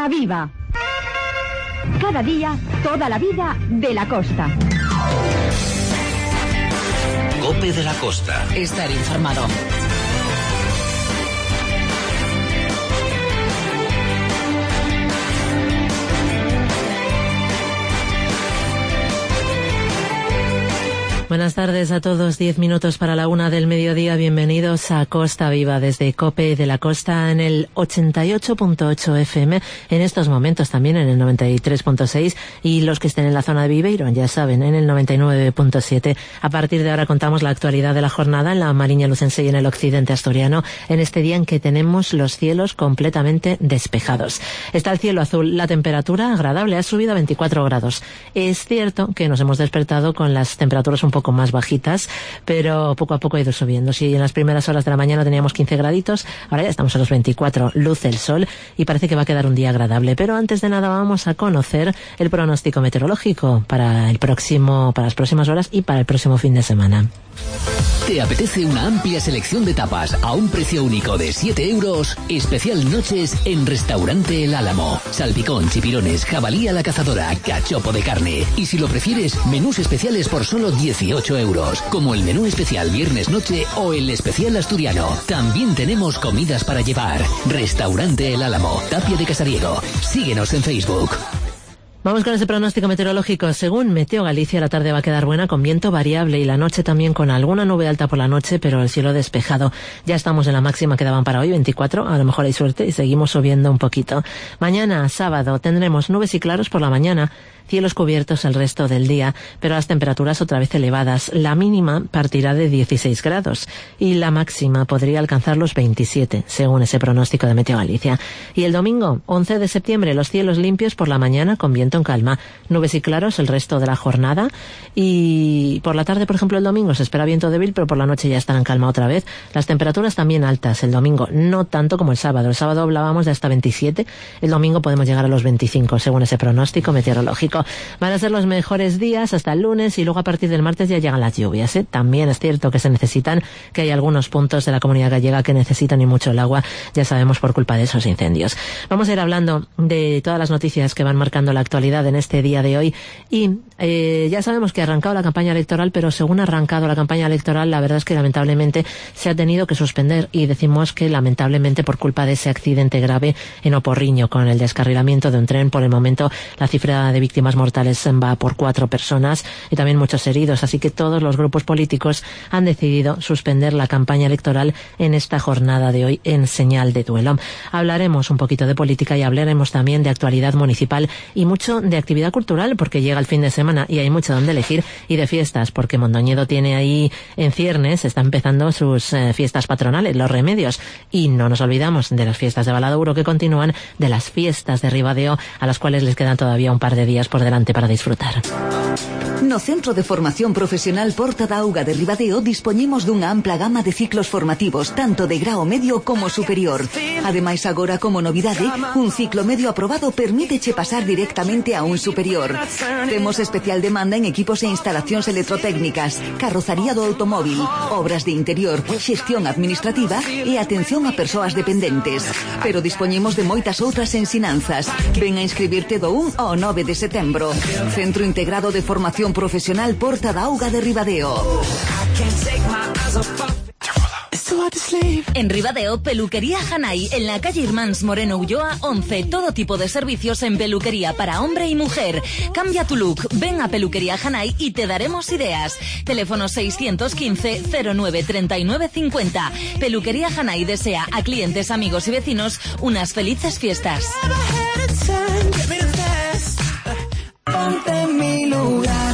Costa Viva. Cada día, toda la vida de la costa. COPE de la Costa. Estar informado. Buenas tardes a todos, 10 minutos para la 1 del mediodía. Bienvenidos a Costa Viva desde COPE de la Costa en el 88.8 FM, en estos momentos también en el 93.6 y los que estén en la zona de Viveiro, ya saben, en el 99.7. A partir de ahora contamos la actualidad de la jornada en la Mariña Lucense y en el occidente asturiano, en este día en que tenemos los cielos completamente despejados. Está el cielo azul, la temperatura agradable, ha subido a 24 grados. Es cierto que nos hemos despertado con las temperaturas un poco más bajitas, pero poco a poco ha ido subiendo. Si en las primeras horas de la mañana teníamos 15 graditos, ahora ya estamos a los 24, luce el sol y parece que va a quedar un día agradable. Pero antes de nada vamos a conocer el pronóstico meteorológico para las próximas horas y para el próximo fin de semana. ¿Te apetece una amplia selección de tapas a un precio único de 7 euros? Especial noches en Restaurante El Álamo. Salpicón, chipirones, jabalí a la cazadora, cachopo de carne. Y si lo prefieres, menús especiales por solo 18 euros. Como el menú especial viernes noche o el especial asturiano. También tenemos comidas para llevar. Restaurante El Álamo, Tapia de Casariego. Síguenos en Facebook. Vamos con ese pronóstico meteorológico. Según Meteo Galicia, la tarde va a quedar buena con viento variable y la noche también con alguna nube alta por la noche, pero el cielo despejado. Ya estamos en la máxima que daban para hoy, 24. A lo mejor hay suerte y seguimos subiendo un poquito. Mañana, sábado, tendremos nubes y claros por la mañana, cielos cubiertos el resto del día, pero las temperaturas otra vez elevadas. La mínima partirá de 16 grados y la máxima podría alcanzar los 27, según ese pronóstico de Meteo Galicia. Y el domingo, 11 de septiembre, los cielos limpios por la mañana con viento en calma, nubes y claros el resto de la jornada y por la tarde, por ejemplo, el domingo se espera viento débil, pero por la noche ya estará en calma otra vez. Las temperaturas también altas el domingo, no tanto como el sábado. El sábado hablábamos de hasta 27, el domingo podemos llegar a los 25, según ese pronóstico meteorológico. Van a ser los mejores días hasta el lunes y luego a partir del martes ya llegan las lluvias, ¿eh? También es cierto que se necesitan, que hay algunos puntos de la comunidad gallega que necesitan y mucho el agua, ya sabemos, por culpa de esos incendios. Vamos a ir hablando de todas las noticias que van marcando la actualidad en este día de hoy y ya sabemos que ha arrancado la campaña electoral, pero según ha arrancado la campaña electoral, la verdad es que lamentablemente se ha tenido que suspender y decimos que lamentablemente por culpa de ese accidente grave en Oporriño con el descarrilamiento de un tren. Por el momento la cifra de víctimas mortales va por 4 personas y también muchos heridos, así que todos los grupos políticos han decidido suspender la campaña electoral en esta jornada de hoy en señal de duelo. Hablaremos un poquito de política y hablaremos también de actualidad municipal y mucho de actividad cultural, porque llega el fin de semana y hay mucho donde elegir, y de fiestas, porque Mondoñedo tiene ahí en ciernes, está empezando sus fiestas patronales, los Remedios, y no nos olvidamos de las fiestas de Valadouro que continúan, de las fiestas de Ribadeo, a las cuales les quedan todavía un par de días por delante para disfrutar. No Centro de Formación Profesional Porta da Auga de Ribadeo dispoñemos dunha ampla gama de ciclos formativos, tanto de grao medio como superior. Ademais, agora como novidade, un ciclo medio aprobado permíteche pasar directamente a un superior. Temos especial demanda en equipos e instalacións electrotécnicas, carrozaría do automóvil, obras de interior, xestión administrativa e atención a persoas dependentes. Pero dispoñemos de moitas outras ensinanzas. Ven a inscribirte do 1 ao 9 de setembro. Centro Integrado de Formación Profesional Porta da Auga de Ribadeo. En Ribadeo, Peluquería Hanay, en la calle Irmáns Moreno Ulloa 11. Todo tipo de servicios en peluquería para hombre y mujer. Cambia tu look, ven a Peluquería Hanay y te daremos ideas. Teléfono 615 09 39 50. Peluquería Hanay desea a clientes, amigos y vecinos unas felices fiestas. Ponte en mi lugar.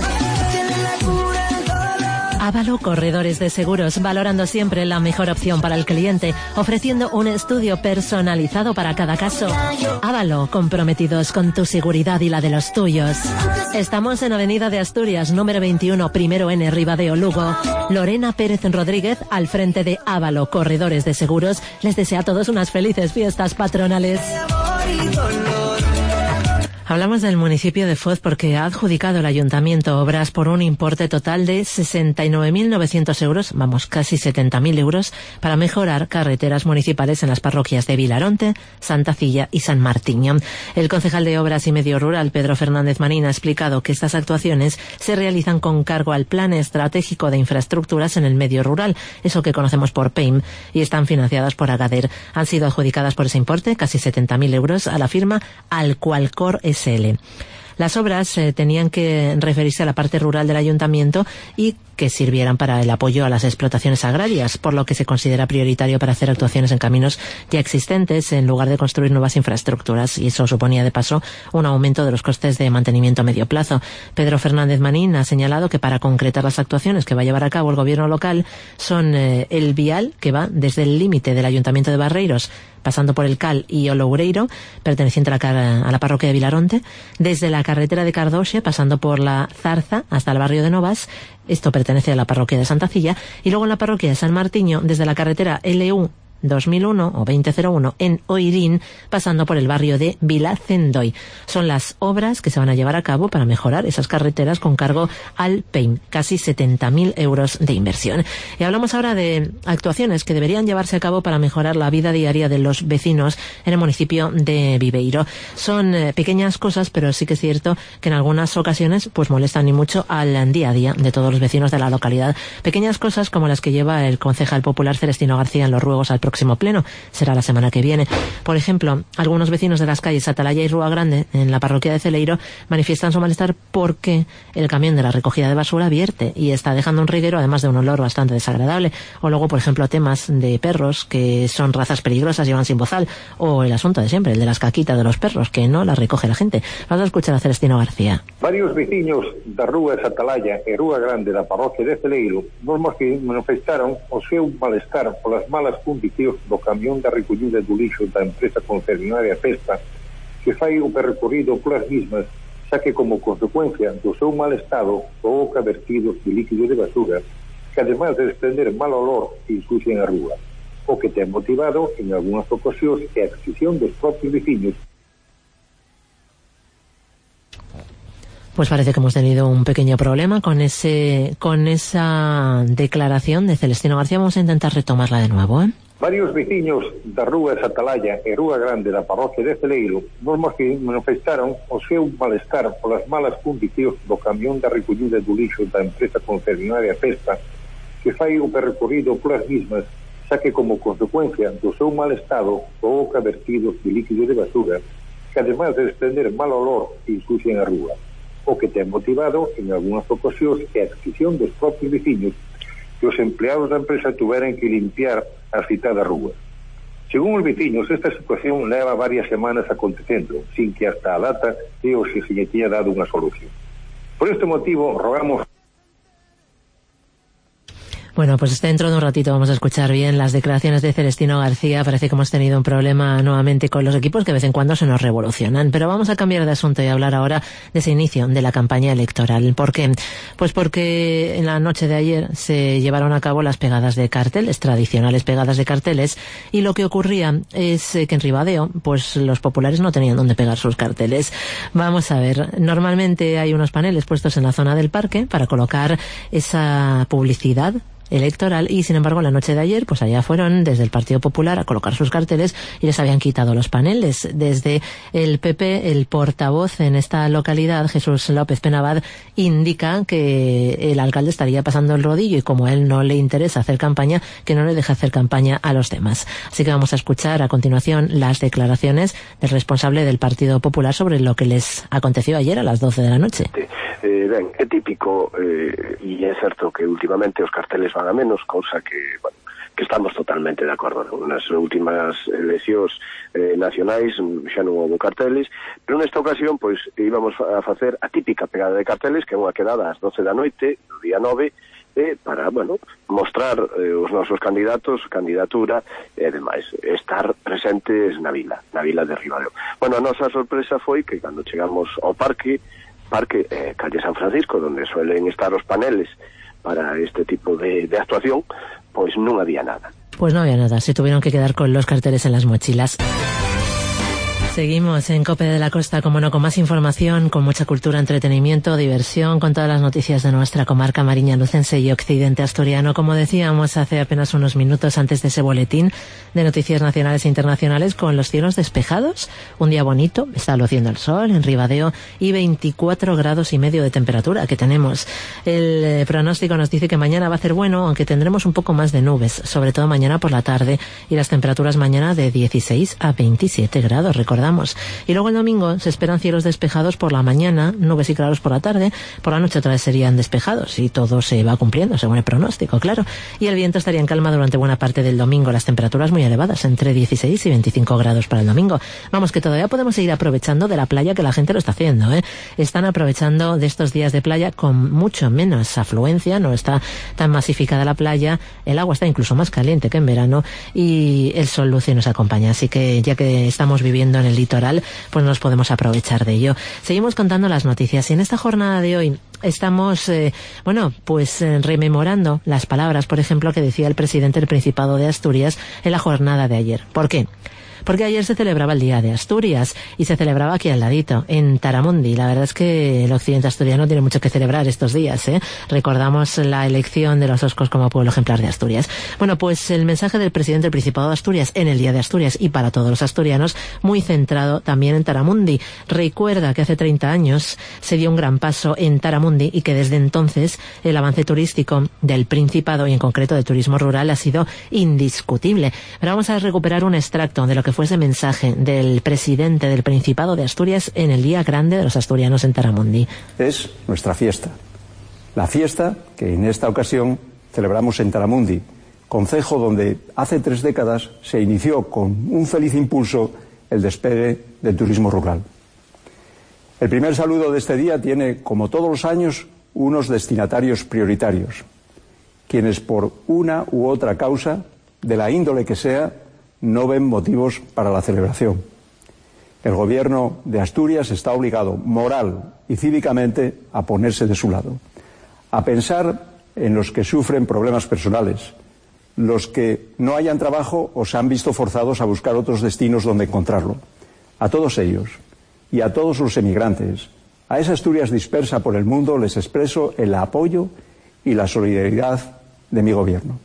Ávalo Corredores de Seguros, valorando siempre la mejor opción para el cliente, ofreciendo un estudio personalizado para cada caso. Ávalo, comprometidos con tu seguridad y la de los tuyos. Estamos en Avenida de Asturias, número 21, primero N, Ribadeo, Lugo. Lorena Pérez Rodríguez, al frente de Ávalo Corredores de Seguros, les desea a todos unas felices fiestas patronales. Hablamos del municipio de Foz porque ha adjudicado el ayuntamiento obras por un importe total de 69.900 euros, vamos, casi 70.000 euros, para mejorar carreteras municipales en las parroquias de Vilaronte, Santa Cilla y San Martiño. El concejal de Obras y Medio Rural, Pedro Fernández Marín, ha explicado que estas actuaciones se realizan con cargo al Plan Estratégico de Infraestructuras en el Medio Rural, eso que conocemos por PEIM, y están financiadas por Agadir. Han sido adjudicadas por ese importe, casi 70.000 euros, a la firma Alcoalcor SL. Las obras tenían que referirse a la parte rural del ayuntamiento y que sirvieran para el apoyo a las explotaciones agrarias, por lo que se considera prioritario para hacer actuaciones en caminos ya existentes en lugar de construir nuevas infraestructuras, y eso suponía de paso un aumento de los costes de mantenimiento a medio plazo. Pedro Fernández Marín ha señalado que para concretar las actuaciones que va a llevar a cabo el gobierno local son el vial que va desde el límite del ayuntamiento de Barreiros, pasando por el Cal y Oloureiro, perteneciente a la parroquia de Vilaronte, desde la carretera de Cardoxe, pasando por la Zarza hasta el barrio de Novas, esto pertenece a la parroquia de Santa Cilla, y luego en la parroquia de San Martiño, desde la carretera LU 2001 o 2001 en Oirín, pasando por el barrio de Vilacendoy. Son las obras que se van a llevar a cabo para mejorar esas carreteras con cargo al PEIM, casi 70.000 euros de inversión. Y hablamos ahora de actuaciones que deberían llevarse a cabo para mejorar la vida diaria de los vecinos en el municipio de Viveiro. Son pequeñas cosas, pero sí que es cierto que en algunas ocasiones pues molestan y mucho al día a día de todos los vecinos de la localidad. Pequeñas cosas como las que lleva el concejal popular Celestino García en los ruegos al próximo pleno, será la semana que viene. Por ejemplo, algunos vecinos de las calles Atalaya y Rúa Grande, en la parroquia de Celeiro, manifiestan su malestar porque el camión de la recogida de basura vierte y está dejando un reguero, además de un olor bastante desagradable. O luego, por ejemplo, temas de perros que son razas peligrosas, llevan sin bozal, o el asunto de siempre, el de las caquitas de los perros, que no las recoge la gente. Vamos a escuchar a Celestino García. Varios veciños das rúas Atalaya e Rúa Grande da parroquia de Celeiro nos manifestaron o seu malestar polas malas condicións do camión da recollida do lixo da empresa concesionaria Pespa, que fai o percorrido polas mismas, xa que como consecuencia do seu mal estado provoca vertidos de líquido de basura que ademais de desprender mal olor ensucian a rúa, o que ten motivado en algunhas ocasións a adquisición dos propios veciños. Pues parece que hemos tenido un pequeño problema con esa declaración de Celestino García. Vamos a intentar retomarla de nuevo, ¿eh? Varios veciños das rúas Atalaya e Rúa Grande da parroquia de Celeiro nos manifestaron o seu malestar polas malas condicións do camión da recollida do lixo da empresa concesionaria Pespa, que fai o percorrido polas mismas, xa que como consecuencia do seu mal estado provoca vertidos de líquido de basura que ademais de desprender mal olor ensucian a rúa, o que ten motivado en algunhas ocasións a adquisición dos propios veciños, que os empleados da empresa tuveran que limpiar as citadas rúas. Según os veciños, esta situación leva varias semanas acontecendo, sin que hasta a data se lle tiña dado unha solución. Por este motivo, rogamos. Bueno, pues dentro de un ratito vamos a escuchar bien las declaraciones de Celestino García. Parece que hemos tenido un problema nuevamente con los equipos que de vez en cuando se nos revolucionan. Pero vamos a cambiar de asunto y hablar ahora de ese inicio de la campaña electoral. ¿Por qué? Pues porque en la noche de ayer se llevaron a cabo las pegadas de carteles, tradicionales pegadas de carteles, y lo que ocurría es que en Ribadeo, pues los populares no tenían dónde pegar sus carteles. Vamos a ver, normalmente hay unos paneles puestos en la zona del parque para colocar esa publicidad electoral, y sin embargo la noche de ayer pues allá fueron desde el Partido Popular a colocar sus carteles y les habían quitado los paneles. Desde el PP, el portavoz en esta localidad, Jesús López Penabad, indica que el alcalde estaría pasando el rodillo y como a él no le interesa hacer campaña, que no le deja hacer campaña a los demás. Así que vamos a escuchar a continuación las declaraciones del responsable del Partido Popular sobre lo que les aconteció ayer a las 12 de la noche. Ben, é típico, e é certo que últimamente os carteles van a menos, cousa que, bueno, que estamos totalmente de acordo. Nas últimas eleccións nacionais xa non houve carteles, pero nesta ocasión, pois, íbamos a facer a típica pegada de carteles, que é unha quedada ás 12 da noite, do día 9, para, bueno, mostrar os nosos candidatos, candidatura e demais, estar presentes na vila de Ribadeo. Bueno, a nosa sorpresa foi que cando chegamos ao parque calle San Francisco, donde suelen estar os paneles para este tipo de actuación, pois non había nada. Pues no había nada, se tuvieron que quedar con los carteles en las mochilas. Seguimos en COPE de la Costa, como no, con más información, con mucha cultura, entretenimiento, diversión, con todas las noticias de nuestra comarca mariña lucense y occidente asturiano. Como decíamos hace apenas unos minutos antes de ese boletín de noticias nacionales e internacionales, con los cielos despejados, un día bonito, está luciendo el sol en Ribadeo y 24 grados y medio de temperatura que tenemos. El pronóstico nos dice que mañana va a ser bueno, aunque tendremos un poco más de nubes, sobre todo mañana por la tarde, y las temperaturas mañana de 16 a 27 grados, recordamos. Y luego el domingo se esperan cielos despejados por la mañana, nubes y claros por la tarde, por la noche otra vez serían despejados y todo se va cumpliendo según el pronóstico, claro. Y el viento estaría en calma durante buena parte del domingo, las temperaturas muy elevadas, entre 16 y 25 grados para el domingo. Vamos, que todavía podemos seguir aprovechando de la playa, que la gente lo está haciendo, ¿eh? Están aprovechando de estos días de playa con mucho menos afluencia, no está tan masificada la playa, el agua está incluso más caliente que en verano y el sol luce y nos acompaña, así que ya que estamos viviendo en el litoral, pues nos podemos aprovechar de ello. Seguimos contando las noticias y en esta jornada de hoy estamos, rememorando las palabras, por ejemplo, que decía el presidente del Principado de Asturias en la jornada de ayer. ¿Por qué? Porque ayer se celebraba el Día de Asturias y se celebraba aquí al ladito, en Taramundi. La verdad es que el occidente asturiano tiene mucho que celebrar estos días, ¿eh? Recordamos la elección de los Oscos como pueblo ejemplar de Asturias. Bueno, pues el mensaje del presidente del Principado de Asturias en el Día de Asturias y para todos los asturianos, muy centrado también en Taramundi. Recuerda que hace 30 años se dio un gran paso en Taramundi y que desde entonces el avance turístico del Principado y en concreto del turismo rural ha sido indiscutible. Pero vamos a recuperar un extracto de lo que fue ese mensaje del presidente del Principado de Asturias en el Día Grande de los Asturianos en Taramundi. Es nuestra fiesta. La fiesta que en esta ocasión celebramos en Taramundi, concejo donde hace 3 décadas se inició con un feliz impulso el despegue del turismo rural. El primer saludo de este día tiene, como todos los años, unos destinatarios prioritarios, quienes por una u otra causa, de la índole que sea, no ven motivos para la celebración. El gobierno de Asturias está obligado, moral y cívicamente, a ponerse de su lado, a pensar en los que sufren problemas personales, los que no hayan trabajo o se han visto forzados a buscar otros destinos donde encontrarlo. A todos ellos y a todos los emigrantes, a esa Asturias dispersa por el mundo, les expreso el apoyo y la solidaridad de mi gobierno.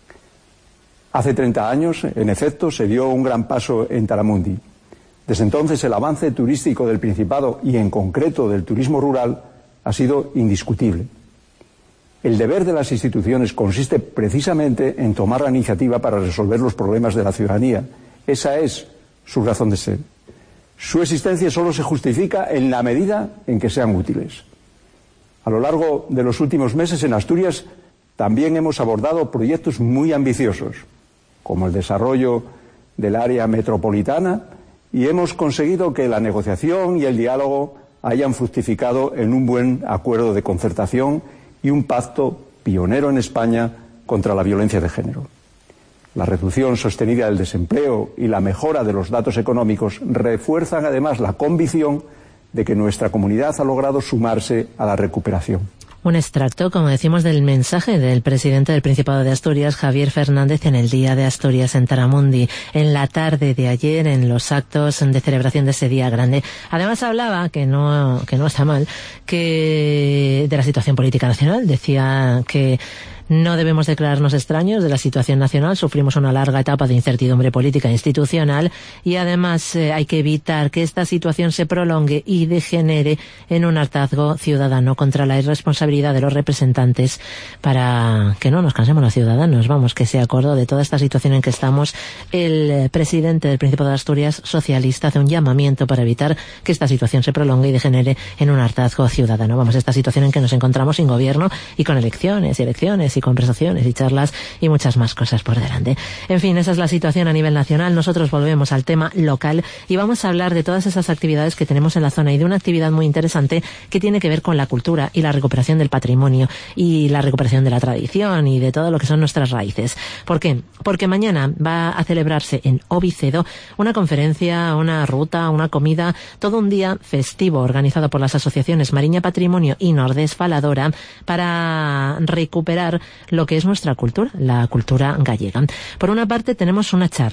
Hace 30 años, en efecto, se dio un gran paso en Taramundi. Desde entonces, el avance turístico del Principado y, en concreto, del turismo rural ha sido indiscutible. El deber de las instituciones consiste precisamente en tomar la iniciativa para resolver los problemas de la ciudadanía. Esa es su razón de ser. Su existencia solo se justifica en la medida en que sean útiles. A lo largo de los últimos meses, en Asturias, también hemos abordado proyectos muy ambiciosos, como el desarrollo del área metropolitana, y hemos conseguido que la negociación y el diálogo hayan fructificado en un buen acuerdo de concertación y un pacto pionero en España contra la violencia de género. La reducción sostenida del desempleo y la mejora de los datos económicos refuerzan además la convicción de que nuestra comunidad ha logrado sumarse a la recuperación. Un extracto, como decimos, del mensaje del presidente del Principado de Asturias, Javier Fernández, en el Día de Asturias en Taramundi, en la tarde de ayer, en los actos de celebración de ese día grande. Además hablaba, que no está mal, que de la situación política nacional. Decía que no debemos declararnos extraños de la situación nacional, sufrimos una larga etapa de incertidumbre política e institucional y además hay que evitar que esta situación se prolongue y degenere en un hartazgo ciudadano contra la irresponsabilidad de los representantes para que no nos cansemos los ciudadanos. Vamos, que se acordó de toda esta situación en que estamos. El presidente del Principado de Asturias, socialista, hace un llamamiento para evitar que esta situación se prolongue y degenere en un hartazgo ciudadano. Vamos, esta situación en que nos encontramos sin gobierno y con elecciones y conversaciones y charlas y muchas más cosas por delante. En fin, esa es la situación a nivel nacional. Nosotros volvemos al tema local y vamos a hablar de todas esas actividades que tenemos en la zona y de una actividad muy interesante que tiene que ver con la cultura y la recuperación del patrimonio y la recuperación de la tradición y de todo lo que son nuestras raíces. ¿Por qué? Porque mañana va a celebrarse en Ovicedo una conferencia, una ruta, una comida, todo un día festivo organizado por las asociaciones Mariña Patrimonio y Nordés Faladora para recuperar lo que es nuestra cultura, la cultura gallega. Por una parte tenemos una charla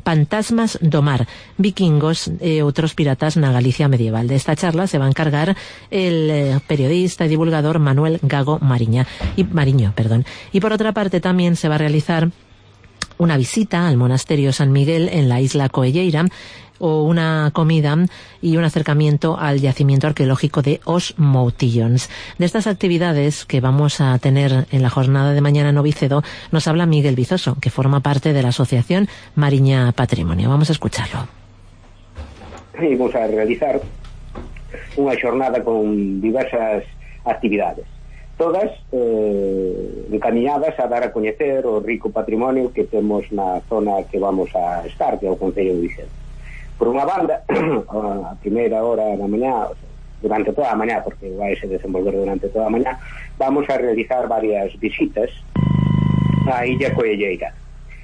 Pantasmas do Mar, vikingos e outros piratas na Galicia medieval. De esta charla se va a encargar el periodista y divulgador Manuel Gago Mariño. Y por otra parte también se va a realizar una visita al monasterio San Miguel en la isla Coelleira, o una comida y un acercamiento al yacimiento arqueológico de Os Moutillons. De estas actividades que vamos a tener en la jornada de mañana en Ovicedo nos habla Miguel Vizoso, que forma parte de la asociación Mariña Patrimonio. Vamos a escucharlo. Vamos a realizar unha xornada con diversas actividades, todas encaminadas a dar a coñecer o rico patrimonio que temos na zona que vamos a estar, que é o Concello de Ovicedo. Por unha banda, a primeira hora da mañá, durante toda a mañá, porque vai se desenvolver durante toda a mañá, vamos a realizar varias visitas á Illa Coelleira.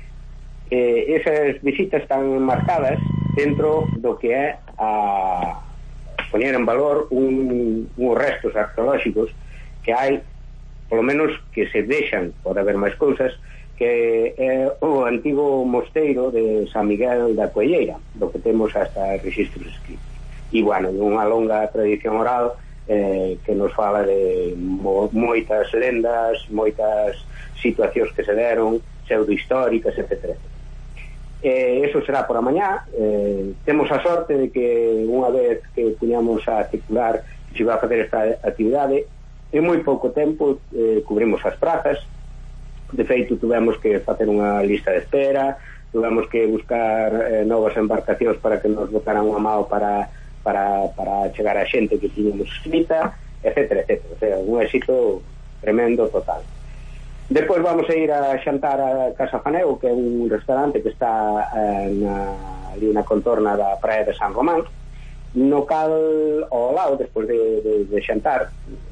Esas visitas están marcadas dentro do que é a poñer en valor uns restos arqueolóxicos que hai, polo menos que se deixan, pode haber máis cousas, que é o antigo mosteiro de San Miguel da Coelleira, do que temos hasta registros escritos. E, bueno, unha longa tradición oral que nos fala de moitas lendas, moitas situacións que se deron, pseudohistóricas, etc. Eso será por a mañá. Temos a sorte de que unha vez que puñamos a circular se va a facer esta actividade, en moi pouco tempo cubrimos as prazas. De feito, tuvemos que facer unha lista de espera, tuvemos que buscar novas embarcacións para que nos botaran unha mao para chegar a xente que tiñamos escrita, etc. O sea, un éxito tremendo total. Depois vamos a ir a xantar a Casa Faneu, que é un restaurante que está ali na contorna da praia de San Román, no cal, ao lado, despois de xantar,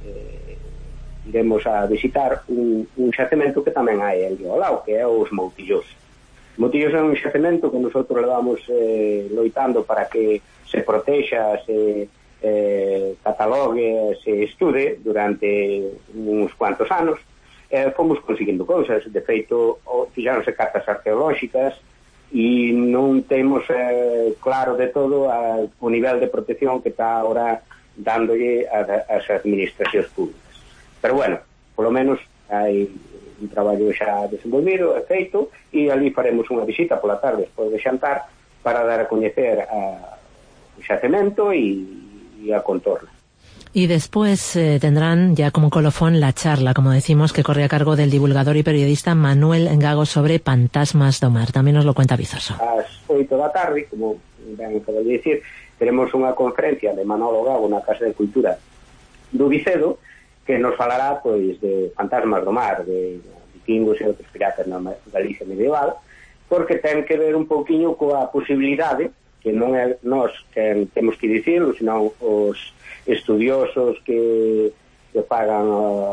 iremos a visitar un xacemento que tamén hai ali ao lado, que é os Moutillós. Moutillós é un xacemento que nosotros levamos loitando para que se protexa, se catalogue, se estude durante uns cuantos anos. Fomos conseguindo cousas. De feito, fixáronse cartas arqueolóxicas e non temos claro de todo o nivel de protección que está ahora dándolle as administracións públicas. Pero bueno, polo menos hai un traballo xa desenvolvido, feito, e ali faremos unha visita pola tarde despois de xantar para dar a coñecer o xacemento e a contorna. Y después tendrán ya como colofón la charla, como decimos, que corre a cargo del divulgador y periodista Manuel Gago sobre Pantasmas do Mar. Tamén nos lo cuenta Vizoso. Ás 8 da tarde, como ben acabo de dicir, teremos unha conferencia de Manolo Gago na Casa de Cultura do Vicedo, que nos falará pois de Fantasmas do Mar, de vikingos e outros piratas na Galicia medieval, porque ten que ver un pouquiño coa posibilidade, que non é nós que temos que dicirlo, senón os estudiosos que pagan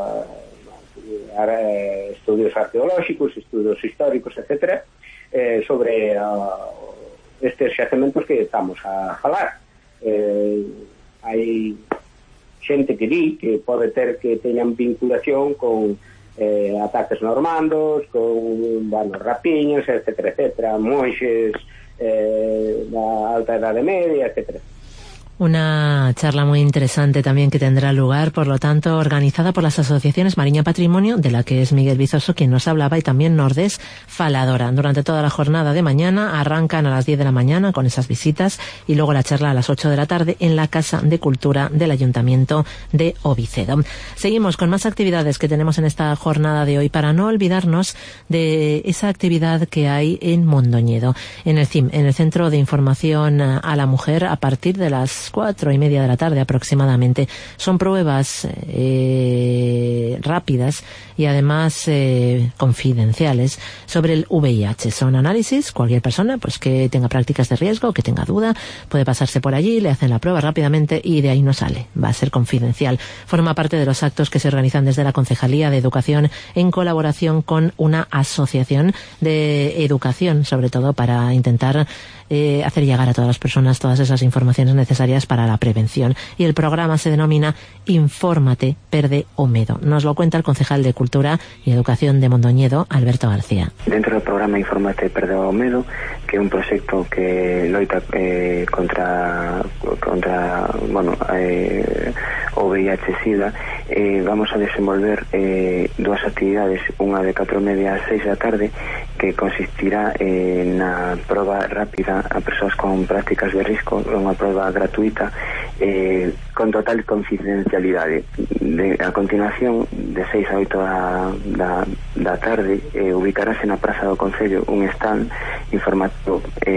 estudios arqueolóxicos, estudios históricos, etc., sobre estes xacementos que estamos a falar. Hai xente que di que pode ter que teñan vinculación con ataques normandos, con rapiños, etc., monxes da alta edade media, etc. Una charla muy interesante también que tendrá lugar, por lo tanto, organizada por las asociaciones Mariña Patrimonio, de la que es Miguel Vizoso quien nos hablaba, y también Nordés Faladora. Durante toda la jornada de mañana arrancan a las 10 de la mañana con esas visitas y luego la charla a las 8 de la tarde en la Casa de Cultura del Ayuntamiento de Ovicedo. Seguimos con más actividades que tenemos en esta jornada de hoy, para no olvidarnos de esa actividad que hay en Mondoñedo, en el CIM, en el Centro de Información a la Mujer, a partir de las 4:30 de la tarde aproximadamente. Son pruebas rápidas y además confidenciales sobre el VIH. Son análisis, cualquier persona pues que tenga prácticas de riesgo, que tenga duda, puede pasarse por allí, le hacen la prueba rápidamente y de ahí no sale. Va a ser confidencial. Forma parte de los actos que se organizan desde la Concejalía de Educación en colaboración con una asociación de educación, sobre todo para intentar hacer llegar a todas las personas todas esas informaciones necesarias necesarias para la prevención. Y el programa se denomina Infórmate, perde o medo. Nos lo cuenta el concejal de Cultura y Educación de Mondoñedo, Alberto García. Dentro del programa Infórmate, perde o medo, que é un proxecto que loita contra o VIH-Sida, vamos a desenvolver dúas actividades, unha de 4:30 a 6 da tarde, que consistirá na proba rápida a persoas con prácticas de risco, unha proba gratuita con total confidencialidade. A continuación, de 6 a 8 da tarde, ubicarase na Praza do Concello un stand informativo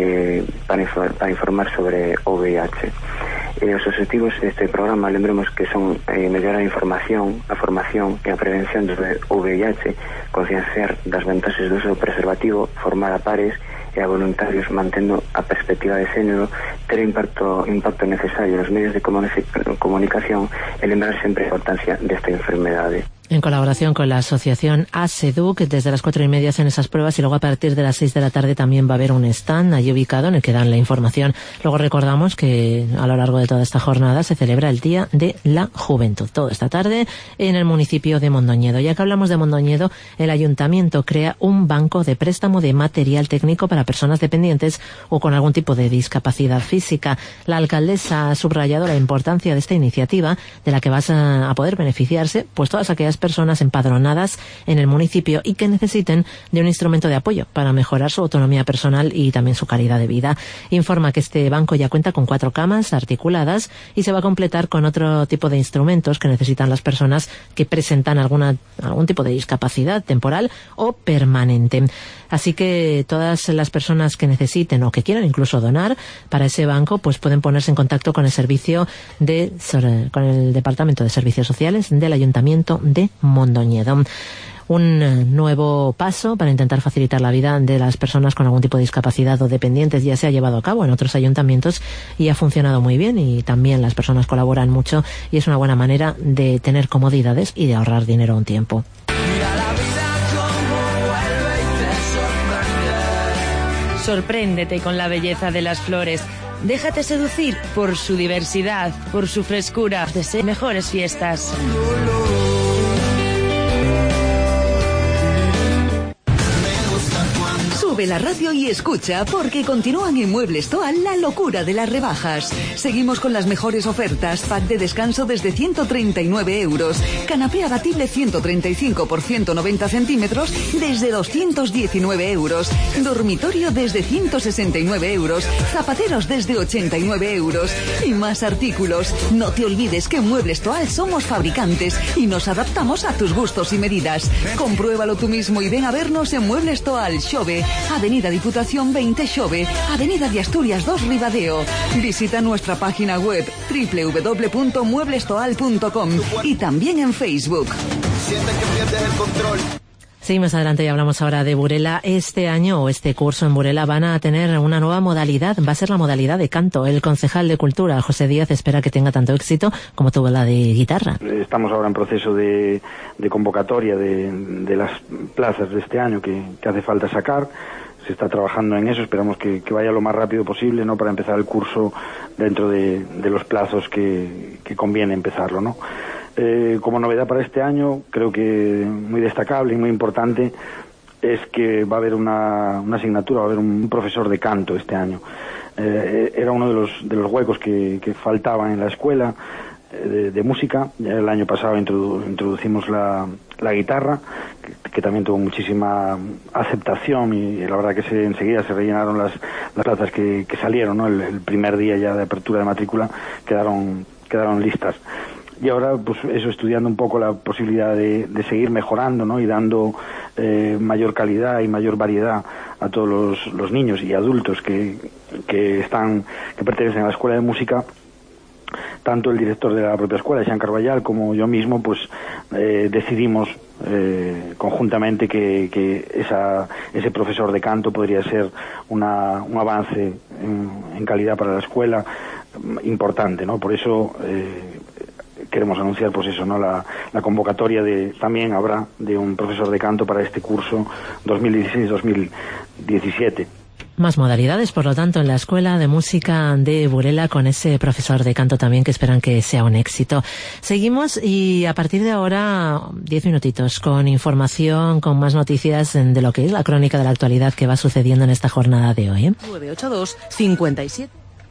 para informar sobre o VIH. Os objetivos deste programa, lembremos que son mellorar a información, a formación e a prevención do VIH, concienciar das vantaxes do uso do preservativo, formar a pares e a voluntarios mantendo a perspectiva de xénero, ter impacto necesario nos medios de comunicación e lembrar sempre a importancia desta enfermedade. En colaboración con la asociación ASEDUC, desde las 4:30 hacen esas pruebas y luego a partir de las 6 de la tarde también va a haber un stand allí ubicado en el que dan la información. Luego recordamos que a lo largo de toda esta jornada se celebra el Día de la Juventud, toda esta tarde en el municipio de Mondoñedo. Ya que hablamos de Mondoñedo, el ayuntamiento crea un banco de préstamo de material técnico para personas dependientes o con algún tipo de discapacidad física. La alcaldesa ha subrayado la importancia de esta iniciativa, de la que vas a poder beneficiarse pues todas aquellas personas empadronadas en el municipio y que necesiten de un instrumento de apoyo para mejorar su autonomía personal y también su calidad de vida. Informa que este banco ya cuenta con 4 camas articuladas y se va a completar con otro tipo de instrumentos que necesitan las personas que presentan algún tipo de discapacidad temporal o permanente. Así que todas las personas que necesiten o que quieran incluso donar para ese banco pues pueden ponerse en contacto con el con el Departamento de Servicios Sociales del Ayuntamiento de Mondoñedo. Un nuevo paso para intentar facilitar la vida de las personas con algún tipo de discapacidad o dependientes ya se ha llevado a cabo en otros ayuntamientos y ha funcionado muy bien, y también las personas colaboran mucho y es una buena manera de tener comodidades y de ahorrar dinero a un tiempo. Sorpréndete con la belleza de las flores. Déjate seducir por su diversidad, por su frescura. Desea mejores fiestas. Sube la radio y escucha, porque continúan en Muebles Toal la locura de las rebajas. Seguimos con las mejores ofertas. Pack de descanso desde 139 euros. Canapé abatible 135 por 190 centímetros desde 219 euros. Dormitorio desde 169 euros. Zapateros desde 89 euros. Y más artículos. No te olvides que en Muebles Toal somos fabricantes y nos adaptamos a tus gustos y medidas. Compruébalo tú mismo y ven a vernos en Muebles Toal, Xove, Avenida Diputación 20 Xove, Avenida de Asturias 2 Ribadeo. Visita nuestra página web www.mueblestoal.com y también en Facebook. Siente que pierdes el control. Seguimos adelante y hablamos ahora de Burela. Este año o este curso en Burela van a tener una nueva modalidad, va a ser la modalidad de canto. El concejal de Cultura, José Díaz, espera que tenga tanto éxito como tuvo la de guitarra. Estamos ahora en proceso de convocatoria de las plazas de este año que hace falta sacar. Se está trabajando en eso, esperamos que vaya lo más rápido posible, ¿no?, para empezar el curso dentro de los plazos que conviene empezarlo, ¿no? Como novedad para este año, creo que muy destacable y muy importante es que va a haber una asignatura, va a haber un profesor de canto este año. Era uno de los huecos que faltaban en la escuela de música. Ya el año pasado introducimos la guitarra, que también tuvo muchísima aceptación, y la verdad que enseguida se rellenaron las plazas que salieron, ¿no? El primer día ya de apertura de matrícula quedaron listas. Y ahora, pues eso, estudiando un poco la posibilidad de seguir mejorando, ¿no?, y dando mayor calidad y mayor variedad a todos los niños y adultos que pertenecen a la escuela de música. Tanto el director de la propia escuela, Jean Carballal, como yo mismo, pues decidimos conjuntamente que ese profesor de canto podría ser un avance en calidad para la escuela importante, ¿no? Por eso queremos anunciar, pues eso, ¿no?, la convocatoria también habrá de un profesor de canto para este curso 2016-2017. Más modalidades, por lo tanto, en la Escuela de Música de Burela, con ese profesor de canto también que esperan que sea un éxito. Seguimos y a partir de ahora 10 minutitos con información, con más noticias de lo que es la crónica de la actualidad que va sucediendo en esta jornada de hoy. 982 57.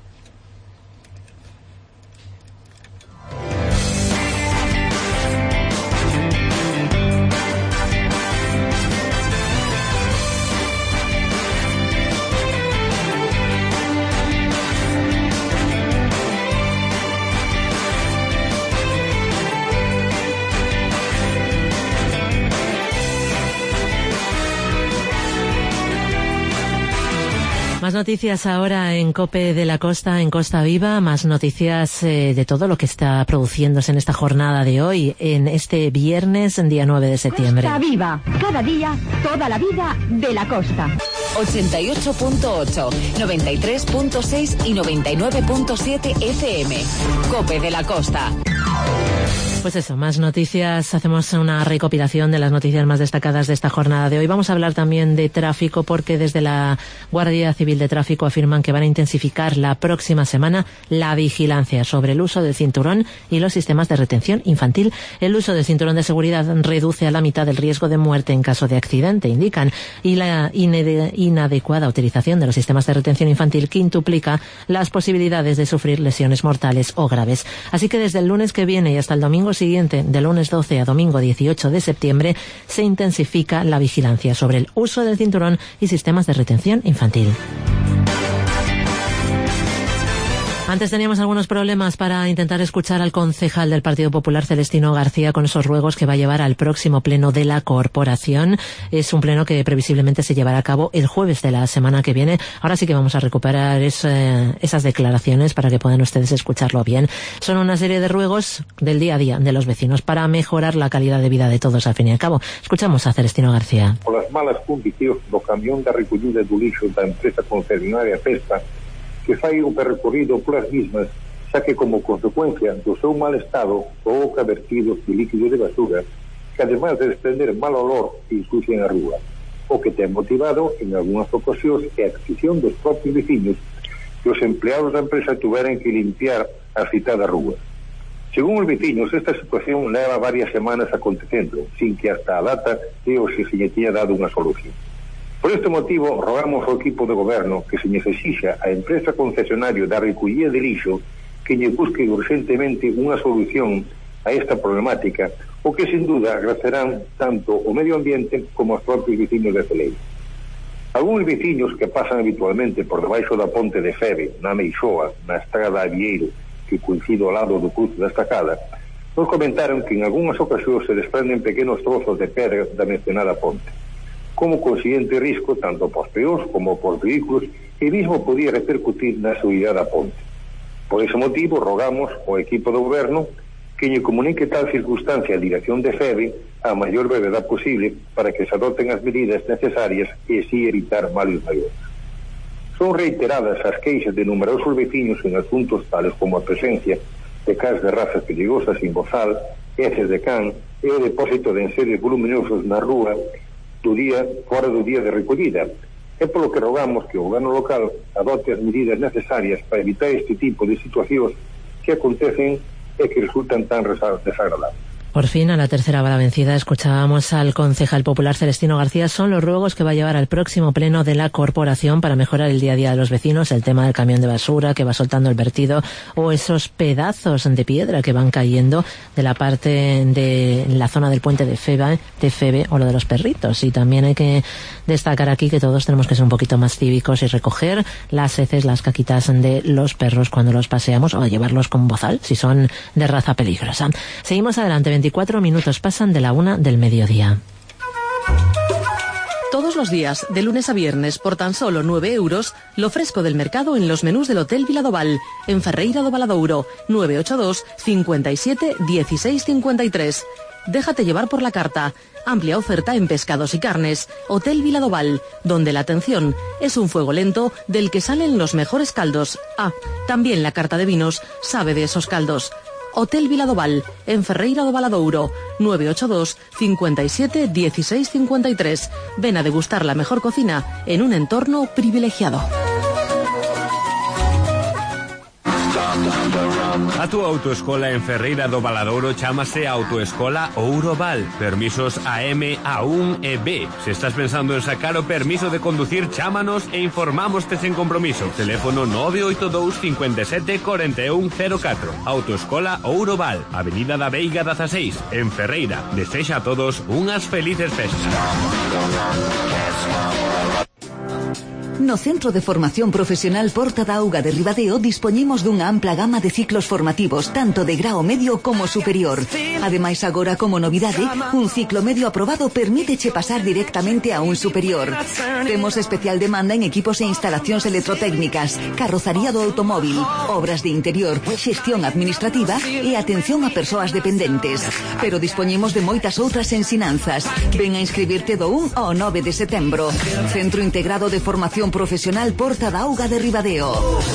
Más noticias ahora en COPE de la Costa, en Costa Viva, más noticias de todo lo que está produciéndose en esta jornada de hoy, en este viernes, día 9 de septiembre. Costa Viva, cada día, toda la vida de la costa. 88.8, 93.6 y 99.7 FM. COPE de la Costa. Pues eso, más noticias. Hacemos una recopilación de las noticias más destacadas de esta jornada de hoy. Vamos a hablar también de tráfico, porque desde la Guardia Civil de Tráfico afirman que van a intensificar la próxima semana la vigilancia sobre el uso del cinturón y los sistemas de retención infantil. El uso del cinturón de seguridad reduce a la mitad el riesgo de muerte en caso de accidente, indican, y la inadecuada utilización de los sistemas de retención infantil quintuplica las posibilidades de sufrir lesiones mortales o graves. Así que desde el lunes que viene y hasta el domingo siguiente, de lunes 12 a domingo 18 de septiembre, se intensifica la vigilancia sobre el uso del cinturón y sistemas de retención infantil. Antes teníamos algunos problemas para intentar escuchar al concejal del Partido Popular, Celestino García, con esos ruegos que va a llevar al próximo pleno de la corporación. Es un pleno que previsiblemente se llevará a cabo el jueves de la semana que viene. Ahora sí que vamos a recuperar esas declaraciones para que puedan ustedes escucharlo bien. Son una serie de ruegos del día a día de los vecinos para mejorar la calidad de vida de todos, al fin y al cabo. Escuchamos a Celestino García. Por las malas condicións do camión da recollida do lixo da empresa concesionaria Pesca, que fai un percorrido polas mismas, xa que como consecuencia do seu mal estado provoca vertidos de líquidos de basura que, además de desprender mal olor, ensucian a rúa, o que ten motivado en algunhas ocasións a adquisición dos propios vecinos que os empleados da empresa tuveran que limpiar a citada rúa. Según os vecinos, esta situación leva varias semanas acontecendo, sin que hasta a data se lle tiña dado unha solución. Por este motivo, rogamos ao equipo de goberno que se necesixa a empresa concesionario da recollida de lixo que lle busque urgentemente unha solución a esta problemática, o que sin duda agradecerán tanto o medio ambiente como os propios vecinos de Celeiro. Algunos vecinos que pasan habitualmente por debaixo da ponte de Febe, na Meixoa, na estrada Avieiro, que coincide ao lado do cruce da estacada, nos comentaron que en algunhas ocasións se desprenden pequenos trozos de pedra da mencionada ponte. Como consiguiente risco tanto por peóns como por vehículos, e mesmo podía repercutir na seguridade da ponte. Por ese motivo, rogamos ao equipo do goberno que lle comunique tal circunstancia a dirección de FEBE a maior brevedade posible para que se adoten as medidas necesarias e así evitar males maiores. Son reiteradas as queixas de numerosos vecinos en asuntos tales como a presencia de cans de razas perigosas sin bozal, heces de can e o depósito de enseres voluminosos na rúa fora do día de recollida. É polo que rogamos que o goberno local adote as medidas necesarias para evitar este tipo de situacións que acontecen e que resultan tan desagradables. Por fin, a la tercera bala vencida, escuchábamos al concejal popular Celestino García. Son los ruegos que va a llevar al próximo pleno de la corporación para mejorar el día a día de los vecinos, el tema del camión de basura que va soltando el vertido o esos pedazos de piedra que van cayendo de la parte de la zona del puente de Febe o lo de los perritos. Y también hay que destacar aquí que todos tenemos que ser un poquito más cívicos y recoger las heces, las caquitas de los perros cuando los paseamos, o llevarlos con bozal si son de raza peligrosa. Seguimos adelante. 24 minutos pasan de la 1 del mediodía. Todos los días, de lunes a viernes, por tan solo 9 euros, lo fresco del mercado en los menús del Hotel Viladoval, en Ferreira do Valadouro, 982 57 16 53. Déjate llevar por la carta. Amplia oferta en pescados y carnes. Hotel Viladoval, donde la atención es un fuego lento del que salen los mejores caldos. Ah, también la carta de vinos sabe de esos caldos. Hotel Viladoval, en Ferreira do Valadouro, 982 57 16 53. Ven a degustar la mejor cocina en un entorno privilegiado. A túa autoescola en Ferreira do Valadouro chámase Autoescola Ouroval. Permisos AM, A1 e B. Se estás pensando en sacar o permiso de conducir, chámanos e informámoste sen compromiso. Teléfono 982 57 41 04. Autoescola Ouroval, Avenida da Veiga 16, en Ferreira. Desexa a todos unhas felices festas. No Centro de Formación Profesional Porta da Auga de Ribadeo dispoñemos dunha ampla gama de ciclos formativos, tanto de grao medio como superior. Ademais, agora como novidade, un ciclo medio aprobado permíteche pasar directamente a un superior. Temos especial demanda en equipos e instalacións electrotécnicas, carrozaría do automóvil, obras de interior, xestión administrativa e atención a persoas dependentes. Pero dispoñemos de moitas outras ensinanzas. Ven a inscribirte do 1 ao 9 de setembro. Centro Integrado de Formación Profesional Porta da Auga de Ribadeo.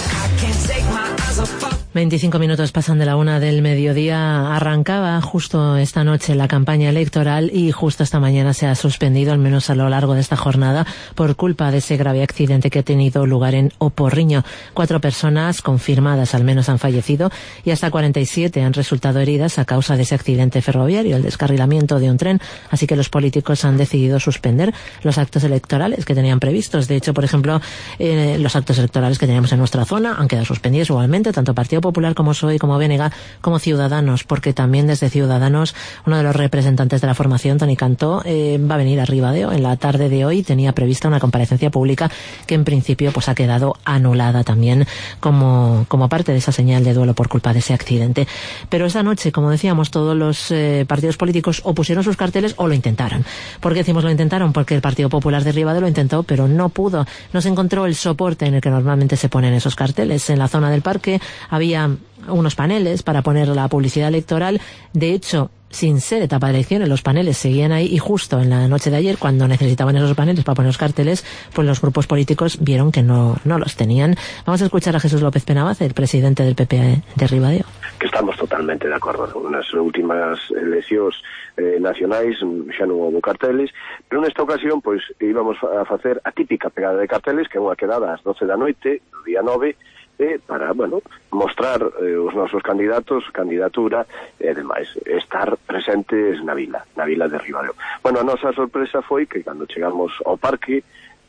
25 minutos pasan de la 1 del mediodía. Arrancaba justo esta noche la campaña electoral y justo esta mañana se ha suspendido, al menos a lo largo de esta jornada, por culpa de ese grave accidente que ha tenido lugar en Oporriño. 4 personas confirmadas al menos han fallecido y hasta 47 han resultado heridas a causa de ese accidente ferroviario, el descarrilamiento de un tren. Así que los políticos han decidido suspender los actos electorales que tenían previstos. De hecho, por ejemplo, los actos electorales que teníamos en nuestra zona han quedado suspendidos igualmente, tanto Partido Popular como PSOE, como BNG, como Ciudadanos, porque también desde Ciudadanos uno de los representantes de la formación, Toni Cantó, va a venir a Ribadeo en la tarde de hoy. Tenía prevista una comparecencia pública que en principio pues ha quedado anulada también como parte de esa señal de duelo por culpa de ese accidente. Pero esa noche, como decíamos, todos los partidos políticos o pusieron sus carteles o lo intentaron. ¿Por qué decimos lo intentaron? Porque el Partido Popular de Ribadeo lo intentó, pero no pudo. No se encontró el soporte en el que normalmente se ponen esos carteles. En la zona del parque había unos paneles para poner la publicidad electoral. De hecho, sin ser etapa de elecciones, los paneles seguían ahí, y justo en la noche de ayer, cuando necesitaban esos paneles para poner los carteles, pues los grupos políticos vieron que no los tenían. Vamos a escuchar a Jesús López Penabaz, el presidente del PP de Ribadeo. Que estamos totalmente de acordo. Nas últimas eleccións nacionais xa non houve carteles, pero nesta ocasión pois íbamos a facer a típica pegada de carteles, que é unha quedada ás 12 da noite, do día 9, para, mostrar os nosos candidatos, candidatura e demais, estar presentes na vila de Ribadeo. A nosa sorpresa foi que cando chegamos ao parque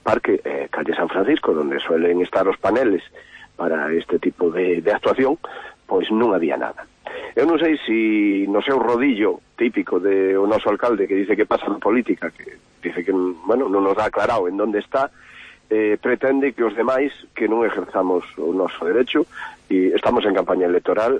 calle San Francisco, onde suelen estar os paneles para este tipo de actuación, pois non había nada. Eu non sei se no seu rodillo típico de o noso alcalde, que dice que pasa na política, que dice que non nos dá aclarado en onde está, pretende que os demais que non exerzamos o noso derecho, e estamos en campaña electoral,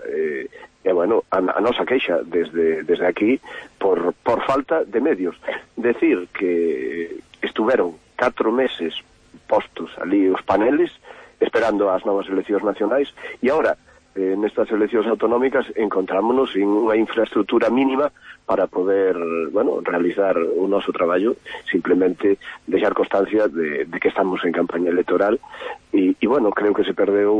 a nosa queixa desde aquí por falta de medios. Decir que estuveron 4 meses postos ali os paneles esperando as novas eleccións nacionais, e agora nestas eleccións autonómicas encontrámonos en unha infraestructura mínima para poder, realizar o noso traballo, simplemente deixar constancia de que estamos en campaña electoral e creo que se perdeu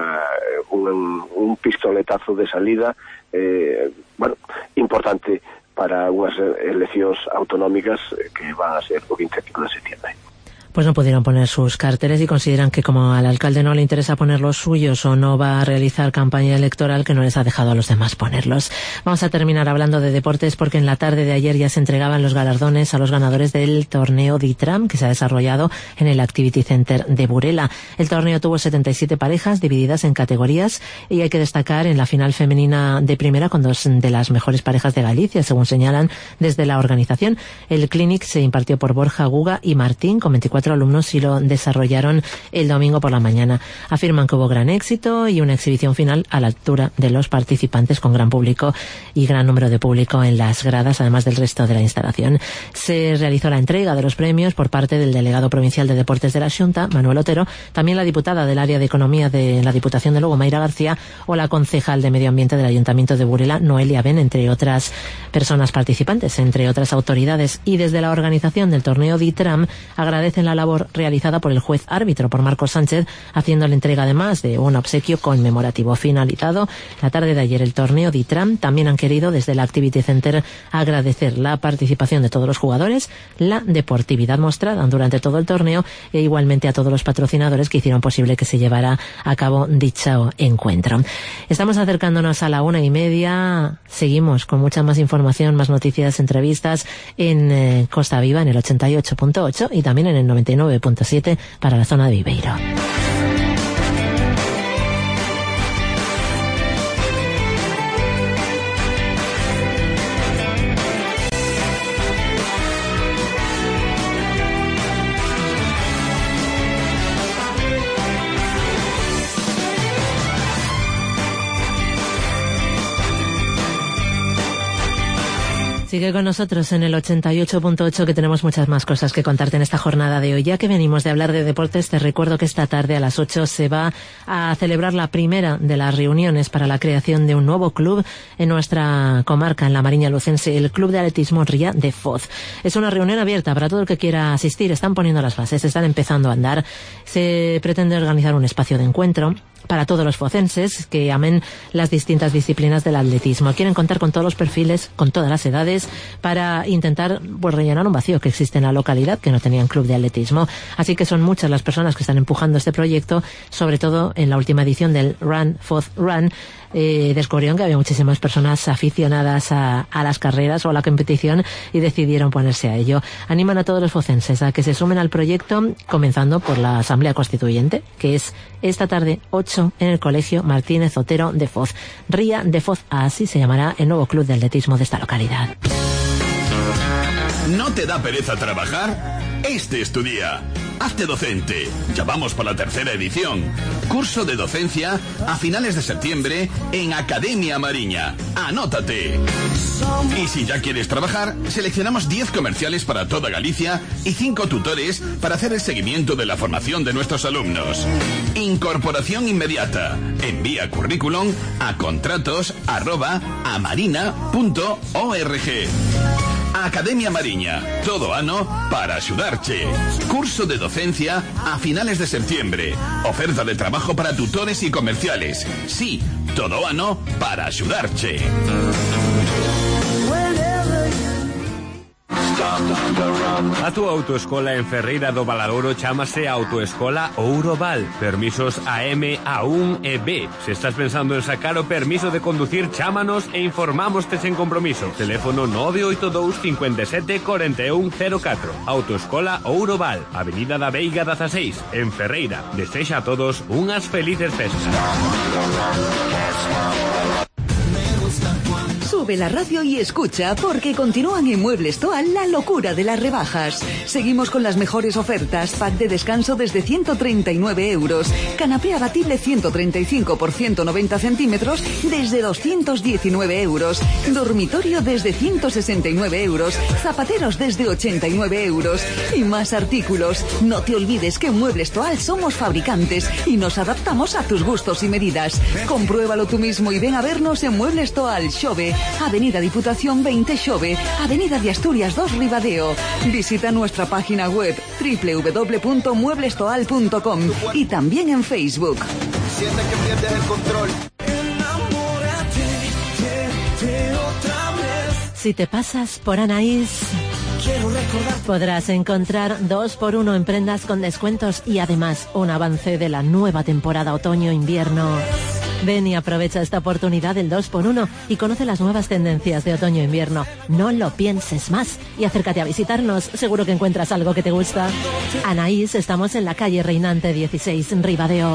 un pistoletazo de salida importante para unhas eleccións autonómicas que van a ser o 25 de septiembre. Pues no pudieron poner sus carteles y consideran que como al alcalde no le interesa poner los suyos o no va a realizar campaña electoral, que no les ha dejado a los demás ponerlos. Vamos a terminar hablando de deportes, porque en la tarde de ayer ya se entregaban los galardones a los ganadores del torneo DITRAM que se ha desarrollado en el Activity Center de Burela. El torneo tuvo 77 parejas divididas en categorías, y hay que destacar en la final femenina de primera con 2 de las mejores parejas de Galicia, según señalan desde la organización. El clinic se impartió por Borja Guga y Martín, con 24 alumnos, y lo desarrollaron el domingo por la mañana. Afirman que hubo gran éxito y una exhibición final a la altura de los participantes, con gran público y gran número de público en las gradas, además del resto de la instalación. Se realizó la entrega de los premios por parte del delegado provincial de Deportes de la Xunta, Manuel Otero, también la diputada del área de Economía de la Diputación de Lugo, Mayra García, o la concejal de Medio Ambiente del Ayuntamiento de Burela, Noelia Ben, entre otras personas participantes, entre otras autoridades. Y desde la organización del torneo DITRAM agradecen la la labor realizada por el juez árbitro, por Marcos Sánchez, haciendo la entrega además de un obsequio conmemorativo. Finalizado la tarde de ayer el torneo de ITRAM, también han querido desde la Activity Center agradecer la participación de todos los jugadores, la deportividad mostrada durante todo el torneo e igualmente a todos los patrocinadores que hicieron posible que se llevara a cabo dicho encuentro. Estamos acercándonos a la 1:30. Seguimos con mucha más información, más noticias, entrevistas en Costa Viva, en el 88.8 y también en el 99.7 para la zona de Viveiro. Sigue con nosotros en el 88.8, que tenemos muchas más cosas que contarte en esta jornada de hoy. Ya que venimos de hablar de deportes, te recuerdo que esta tarde a las 8 se va a celebrar la primera de las reuniones para la creación de un nuevo club en nuestra comarca, en la Mariña Lucense, el Club de Atletismo Ría de Foz. Es una reunión abierta para todo el que quiera asistir. Están poniendo las bases, están empezando a andar. Se pretende organizar un espacio de encuentro para todos los focenses que amen las distintas disciplinas del atletismo. Quieren contar con todos los perfiles, con todas las edades, para intentar rellenar un vacío que existe en la localidad, que no tenían club de atletismo. Así que son muchas las personas que están empujando este proyecto, sobre todo en la última edición del Run Foz Run. Descubrieron que había muchísimas personas aficionadas a las carreras o a la competición y decidieron ponerse a ello. Animan a todos los focenses a que se sumen al proyecto, comenzando por la Asamblea Constituyente, que es esta tarde 8 en el Colegio Martínez Otero de Foz. Ría de Foz, así se llamará el nuevo club de atletismo de esta localidad. ¿No te da pereza trabajar? Este es tu día. Hazte docente. Ya vamos por la 3ª edición. Curso de docencia a finales de septiembre en Academia Mariña. ¡Anótate! Y si ya quieres trabajar, seleccionamos 10 comerciales para toda Galicia y 5 tutores para hacer el seguimiento de la formación de nuestros alumnos. Incorporación inmediata. Envía currículum a contratos@amarina.org. Academia Mariña, todo ano para axudarche. Curso de docencia a finales de septiembre. Oferta de trabajo para tutores y comerciales. Sí, todo ano para axudarche. A tu autoescola en Ferreira do Valadouro chámase Autoescola Ouroval. Permisos AM, A1 e B. Se estás pensando en sacar o permiso de conducir, chámanos e informámoste sen compromiso. Teléfono 982 57 41 04. Autoescola Ouroval, Avenida da Veiga 16, en Ferreira. Desexa a todos unhas felices festas. Sube la radio y escucha, porque continúan en Muebles Toal la locura de las rebajas. Seguimos con las mejores ofertas. Pack de descanso desde 139 euros. Canapé abatible 135 por 190 centímetros desde 219 euros. Dormitorio desde 169 euros. Zapateros desde 89 euros. Y más artículos. No te olvides que en Muebles Toal somos fabricantes y nos adaptamos a tus gustos y medidas. Compruébalo tú mismo y ven a vernos en Muebles Toal, Xove, Avenida Diputación 20 Xove, Avenida de Asturias 2 Ribadeo. Visita nuestra página web www.mueblestoal.com y también en Facebook. Siente que pierdes el control. Si te pasas por Anaís, podrás encontrar 2x1 en prendas con descuentos y además un avance de la nueva temporada otoño-invierno. Ven y aprovecha esta oportunidad del 2x1 y conoce las nuevas tendencias de otoño-invierno. No lo pienses más y acércate a visitarnos. Seguro que encuentras algo que te gusta. Anaís, estamos en la calle Reinante 16, en Ribadeo.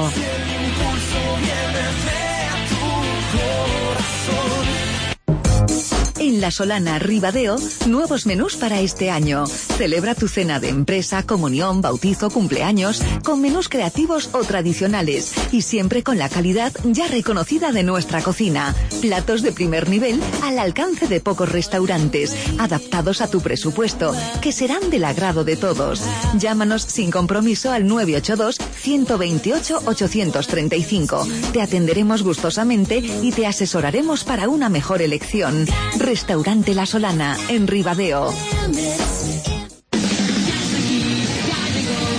En La Solana, Ribadeo, nuevos menús para este año. Celebra tu cena de empresa, comunión, bautizo, cumpleaños, con menús creativos o tradicionales y siempre con la calidad ya reconocida de nuestra cocina. Platos de primer nivel al alcance de pocos restaurantes, adaptados a tu presupuesto, que serán del agrado de todos. Llámanos sin compromiso al 982 128 835. Te atenderemos gustosamente y te asesoraremos para una mejor elección. Restaurante La Solana, en Ribadeo.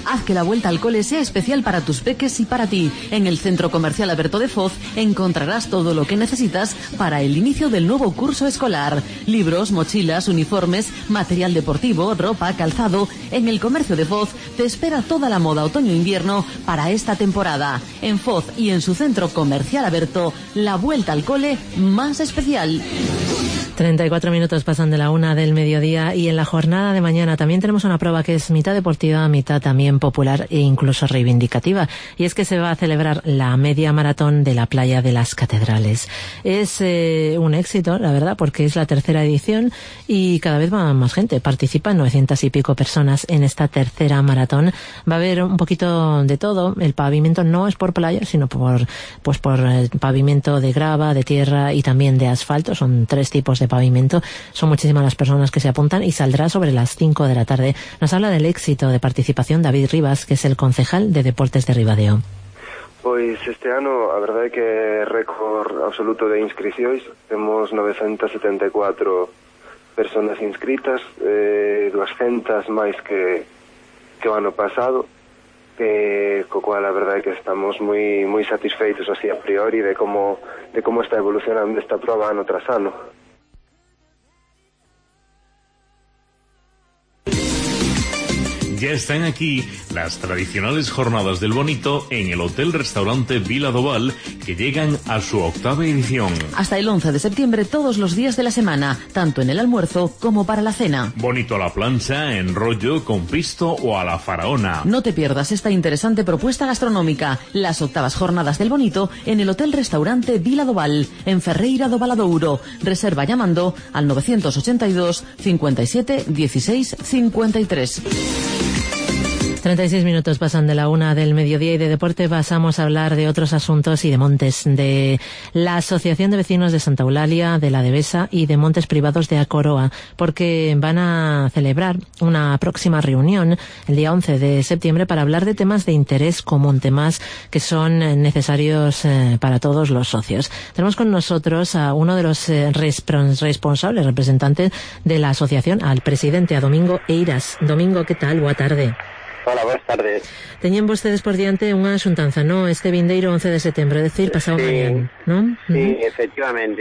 Haz que la vuelta al cole sea especial para tus peques y para ti. En el Centro Comercial Alberto de Foz encontrarás todo lo que necesitas para el inicio del nuevo curso escolar. Libros, mochilas, uniformes, material deportivo, ropa, calzado. En el comercio de Foz te espera toda la moda otoño-invierno para esta temporada. En Foz y en su Centro Comercial Alberto, la vuelta al cole más especial. 34 minutos pasan de la 1 del mediodía y en la jornada de mañana también tenemos una prueba que es mitad deportiva, mitad también popular e incluso reivindicativa. Y es que se va a celebrar la media maratón de la Playa de las Catedrales. Es un éxito, la verdad, porque es la tercera edición y cada vez va más gente. Participan 900 y pico personas en esta tercera maratón. Va a haber un poquito de todo. El pavimento no es por playa, sino por el pavimento de grava, de tierra y también de asfalto. Son 3 tipos de pavimento. Son muchísimas las personas que se apuntan y saldrá sobre las 5 de la tarde. Nos habla del éxito de participación David Rivas, que es el concejal de Deportes de Ribadeo. Pois este ano a verdade é que é récord absoluto de inscricións. Temos 974 personas inscritas, 200 máis que o ano pasado, co cual a verdade é que estamos moi satisfeitos así a priori de como está evolucionando esta proba ano tras ano. Ya están aquí las tradicionales jornadas del bonito en el Hotel-Restaurante Vila do Val, que llegan a su 8ª edición. Hasta el 11 de septiembre todos los días de la semana, tanto en el almuerzo como para la cena. Bonito a la plancha, en rollo, con pisto o a la faraona. No te pierdas esta interesante propuesta gastronómica, las 8ª jornadas del bonito en el Hotel-Restaurante Vila do Val, en Ferreira do Valadouro. Reserva llamando al 982 57 16 53. 36 minutos pasan de la 1 del mediodía y de deporte pasamos a hablar de otros asuntos y de montes, de la Asociación de Vecinos de Santa Eulalia, de la Devesa y de Montes Privados de A Coroa, porque van a celebrar una próxima reunión el día 11 de septiembre para hablar de temas de interés común, temas que son necesarios para todos los socios. Tenemos con nosotros a uno de los responsables, representantes de la asociación, al presidente, a Domingo Eiras. Domingo, ¿qué tal? Boa tarde. Hola, buenas tardes. Teñen vostedes por diante unha xuntanza, ¿no? Este vindeiro 11 de setembro, es decir, pasado mañana, ¿no? Sí, efectivamente.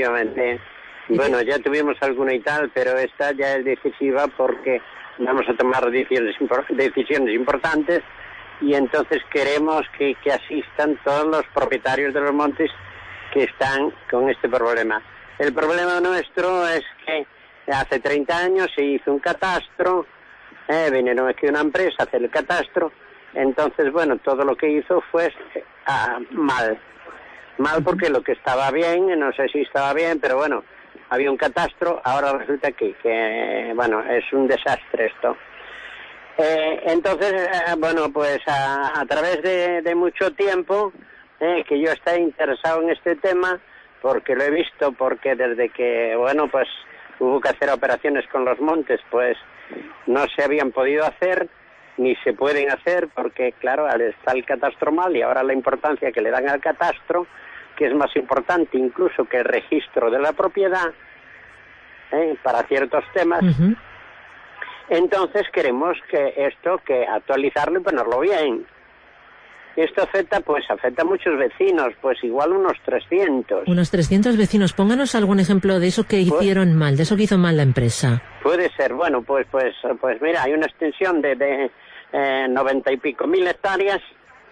Bueno, ya tuvimos alguna y tal, pero esta ya es decisiva porque vamos a tomar decisiones importantes y entonces queremos que asistan todos los propietarios de los montes que están con este problema. El problema nuestro es que hace 30 años se hizo un catastro. Vinieron aquí una empresa a hacer el catastro, entonces bueno, todo lo que hizo fue mal porque lo que estaba bien, no sé si estaba bien, pero bueno, había un catastro, ahora resulta que bueno, es un desastre esto. Entonces, bueno, pues a través de mucho tiempo que yo estoy interesado en este tema, porque lo he visto, porque desde que, bueno, pues hubo que hacer operaciones con los montes, pues no se habían podido hacer, ni se pueden hacer, porque claro, está el catastro mal y ahora la importancia que le dan al catastro, que es más importante incluso que el registro de la propiedad, para ciertos temas. Uh-huh. Entonces queremos que actualizarlo y ponerlo bien. Esto afecta a muchos vecinos, pues igual unos 300. Unos 300 vecinos. Pónganos algún ejemplo de eso que hicieron mal, de eso que hizo mal la empresa. Puede ser, bueno, pues mira, hay una extensión de 90 y pico mil hectáreas,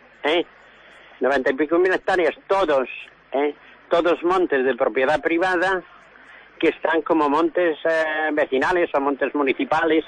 90 y pico mil hectáreas, todos montes de propiedad privada, que están como montes vecinales o montes municipales.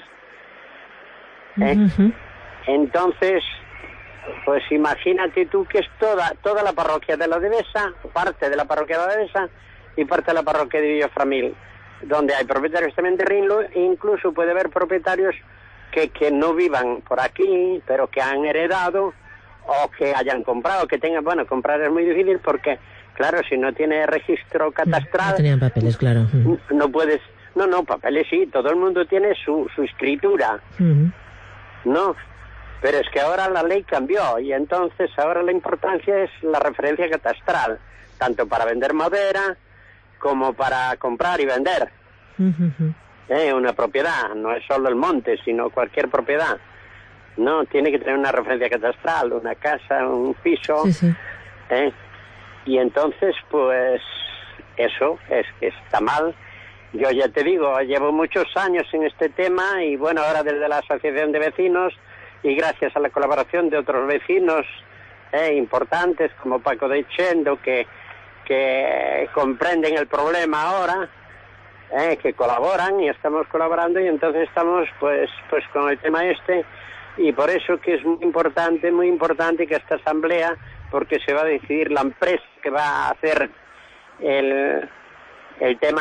Uh-huh. Entonces, pues imagínate tú que es toda la parroquia de la Devesa, parte de la parroquia de la Devesa y parte de la parroquia de Villaframil, donde hay propietarios también de Rinlo, e incluso puede haber propietarios que no vivan por aquí, pero que han heredado o que hayan comprado, que tengan, bueno, comprar es muy difícil porque, claro, si no tiene registro catastral... No tenían papeles, claro. No puedes... No, papeles sí, todo el mundo tiene su escritura. Uh-huh. No, pero es que ahora la ley cambió y entonces ahora la importancia es la referencia catastral, tanto para vender madera como para comprar y vender. Uh-huh. Una propiedad, no es solo el monte, sino cualquier propiedad. No, tiene que tener una referencia catastral, una casa, un piso. Sí. Y entonces, pues, eso es que está mal. Yo ya te digo, llevo muchos años en este tema y bueno, ahora desde la Asociación de Vecinos y gracias a la colaboración de otros vecinos importantes como Paco de Chendo que comprenden el problema ahora, que colaboran y estamos colaborando y entonces estamos pues con el tema y por eso que es muy importante que esta asamblea, porque se va a decidir la empresa que va a hacer el tema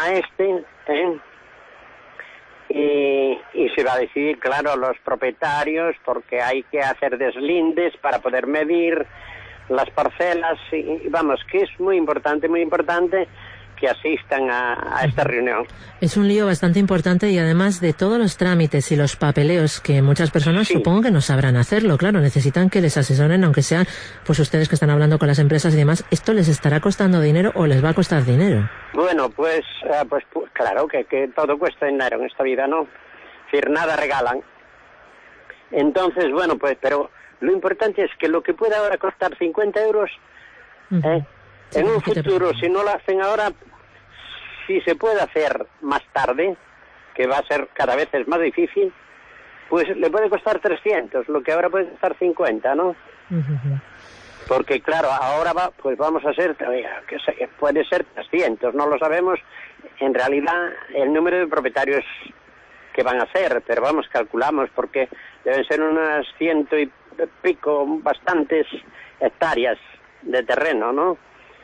y se va a decidir, claro, los propietarios, porque hay que hacer deslindes para poder medir las parcelas y vamos, que es muy importante que asistan a esta reunión. Es un lío bastante importante y además de todos los trámites y los papeleos que muchas personas supongo que no sabrán hacerlo, claro, necesitan que les asesoren, aunque sean pues ustedes que están hablando con las empresas y demás, ¿esto les estará costando dinero o les va a costar dinero? Bueno, pues claro que todo cuesta dinero en esta vida, ¿no? Es decir, nada regalan. Entonces, bueno, pues, pero lo importante es que lo que pueda ahora costar 50 euros, en un futuro, si no lo hacen ahora, si se puede hacer más tarde, que va a ser cada vez es más difícil, pues le puede costar 300, lo que ahora puede costar 50, ¿no? Porque claro, ahora pues vamos a ser, que puede ser 300, no lo sabemos, en realidad el número de propietarios que van a ser, pero vamos, calculamos, porque deben ser unas 100 y pico, bastantes hectáreas de terreno, ¿no?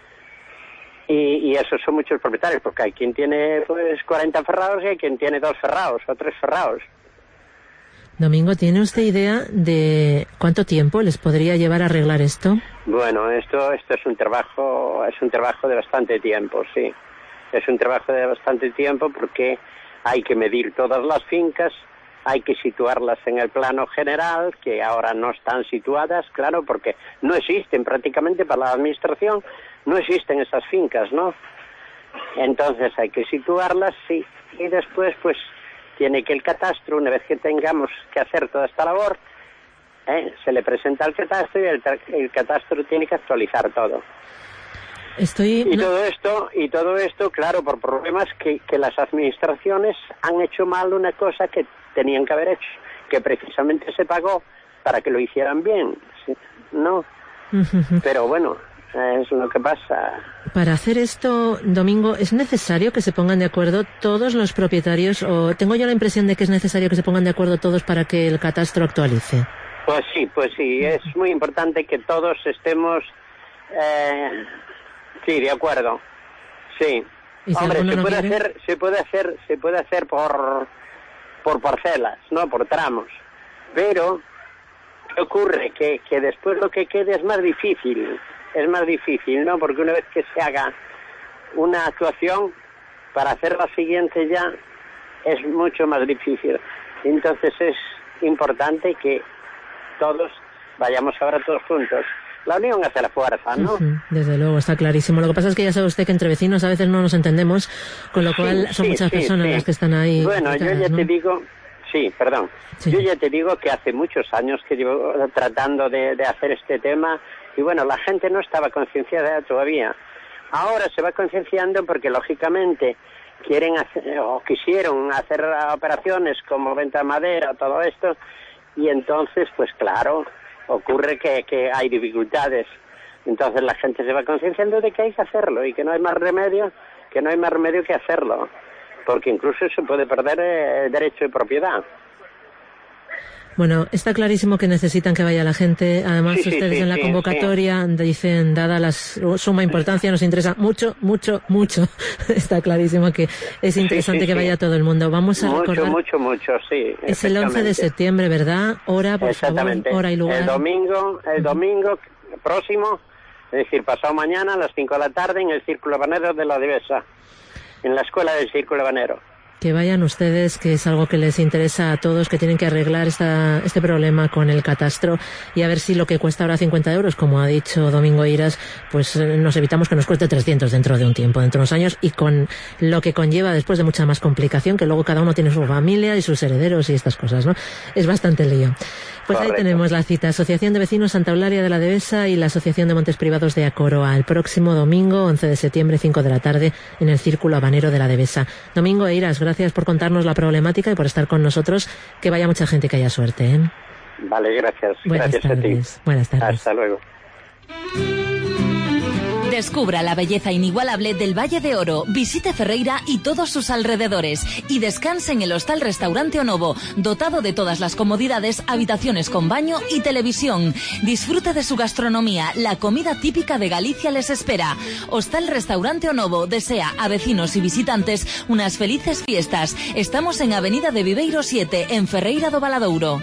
Y esos son muchos propietarios, porque hay quien tiene pues 40 ferrados y hay quien tiene 2 ferrados o 3 ferrados. Domingo, ¿tiene usted idea de cuánto tiempo les podría llevar a arreglar esto? Bueno, esto es un trabajo de bastante tiempo, sí. Es un trabajo de bastante tiempo porque hay que medir todas las fincas, hay que situarlas en el plano general, que ahora no están situadas, claro, porque no existen prácticamente para la administración, no existen esas fincas, ¿no? Entonces hay que situarlas, sí, y después pues tiene que el catastro, una vez que tengamos que hacer toda esta labor, se le presenta al catastro y el catastro tiene que actualizar todo. Y todo esto, claro, por problemas que las administraciones han hecho mal una cosa que tenían que haber hecho, que precisamente se pagó para que lo hicieran bien, ¿no? Pero bueno, es lo que pasa. Para hacer esto, Domingo, ¿es necesario que se pongan de acuerdo todos los propietarios o tengo yo la impresión de que es necesario que se pongan de acuerdo todos para que el catastro actualice? Pues sí, es muy importante que todos estemos de acuerdo. Sí. Hombre, se puede hacer por parcelas, no por tramos. Pero ¿qué ocurre? Que después lo que quede es más difícil, ¿no? Porque una vez que se haga una actuación, para hacer la siguiente ya es mucho más difícil. Entonces es importante que todos vayamos ahora todos juntos. La unión hace la fuerza, ¿no? Desde luego, está clarísimo. Lo que pasa es que ya sabe usted que entre vecinos a veces no nos entendemos, con lo cual son muchas personas las que están ahí. Bueno, yo ya te digo... Yo ya te digo que hace muchos años que llevo tratando de hacer este tema y bueno, la gente no estaba concienciada todavía. Ahora se va concienciando porque lógicamente quieren hacer, o quisieron hacer operaciones como venta de madera, todo esto, y entonces pues claro, ocurre que hay dificultades. Entonces la gente se va concienciando de que hay que hacerlo y que no hay más remedio que hacerlo, porque incluso se puede perder el derecho de propiedad. Bueno, está clarísimo que necesitan que vaya la gente. Además, ustedes en la convocatoria dicen, dada la suma importancia, nos interesa mucho. Está clarísimo que es interesante que vaya todo el mundo. Vamos a recordar... Mucho, sí. Es el 11 de septiembre, ¿verdad? Hora, por favor, hora y lugar. El domingo próximo, es decir, pasado mañana a las 5 de la tarde en el Círculo Habanero de la Divesa, en la Escuela del Círculo Habanero. Que vayan ustedes, que es algo que les interesa a todos, que tienen que arreglar este problema con el catastro y a ver si lo que cuesta ahora 50 euros, como ha dicho Domingo Eiras, pues nos evitamos que nos cueste 300 dentro de un tiempo, dentro de unos años, y con lo que conlleva después de mucha más complicación, que luego cada uno tiene su familia y sus herederos y estas cosas, ¿no? Es bastante lío. Pues correcto. Ahí tenemos la cita. Asociación de Vecinos Santa Eulalia de la Devesa y la Asociación de Montes Privados de Acoroa, el próximo domingo, 11 de septiembre, 5 de la tarde, en el Círculo Habanero de la Devesa. Domingo Eiras, gracias por contarnos la problemática y por estar con nosotros. Que vaya mucha gente y que haya suerte, ¿eh? Vale, gracias. Gracias a ti. Buenas tardes. Hasta luego. Descubra la belleza inigualable del Valle de Oro, visite Ferreira y todos sus alrededores y descanse en el Hostal Restaurante Onovo, dotado de todas las comodidades, habitaciones con baño y televisión. Disfrute de su gastronomía, la comida típica de Galicia les espera. Hostal Restaurante Onovo desea a vecinos y visitantes unas felices fiestas. Estamos en Avenida de Viveiro 7, en Ferreira do Valadouro.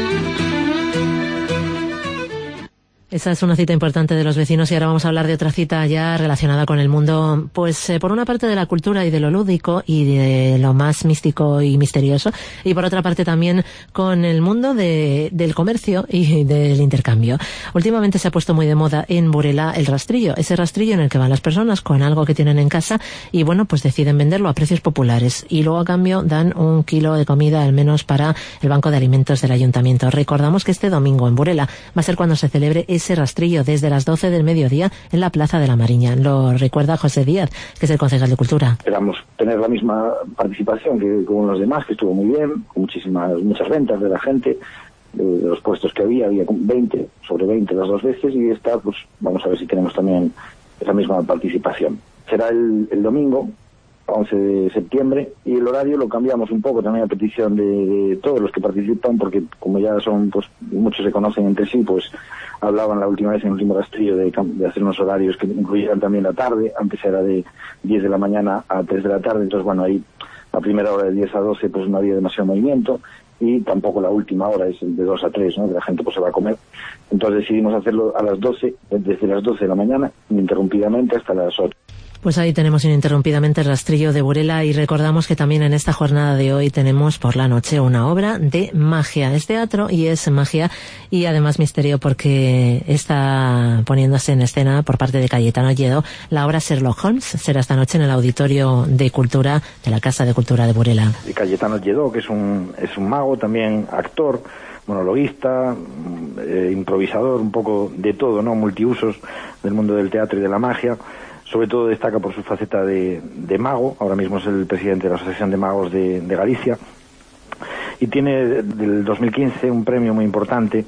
Esa es una cita importante de los vecinos y ahora vamos a hablar de otra cita ya relacionada con el mundo, pues por una parte de la cultura y de lo lúdico y de lo más místico y misterioso, y por otra parte también con el mundo del comercio y del intercambio. Últimamente se ha puesto muy de moda en Burela el rastrillo, ese rastrillo en el que van las personas con algo que tienen en casa y bueno, pues deciden venderlo a precios populares y luego a cambio dan 1 kilo de comida al menos para el Banco de Alimentos del Ayuntamiento. Recordamos que este domingo en Burela va a ser cuando se celebre ese rastrillo desde las 12 del mediodía en la Plaza de la Mariña. Lo recuerda José Díaz, que es el concejal de Cultura. Esperamos tener la misma participación que con los demás, que estuvo muy bien, con muchas ventas de la gente, de los puestos que había 20, sobre 20 las dos veces, y esta, pues vamos a ver si tenemos también esa misma participación. Será el domingo, 11 de septiembre, y el horario lo cambiamos un poco también a petición de todos los que participan, porque como ya son, pues muchos se conocen entre sí, pues hablaban la última vez en el último rastrillo de hacer unos horarios que incluyeran también la tarde. Antes era de 10 de la mañana a 3 de la tarde, entonces bueno, ahí la primera hora de 10 a 12 pues no había demasiado movimiento, y tampoco la última hora es de 2 a 3, ¿no? Que la gente pues se va a comer. Entonces decidimos hacerlo a las 12, desde las 12 de la mañana, ininterrumpidamente hasta las 8. Pues ahí tenemos ininterrumpidamente el rastrillo de Burela y recordamos que también en esta jornada de hoy tenemos por la noche una obra de magia. Es teatro y es magia y además misterio porque está poniéndose en escena por parte de Cayetano Lledó la obra Sherlock Holmes. Será esta noche en el Auditorio de Cultura de la Casa de Cultura de Burela. Cayetano Lledó, que es un mago, también actor, monologuista, improvisador, un poco de todo, ¿no? Multiusos del mundo del teatro y de la magia. Sobre todo destaca por su faceta de mago, ahora mismo es el presidente de la Asociación de Magos de Galicia, y tiene del 2015 un premio muy importante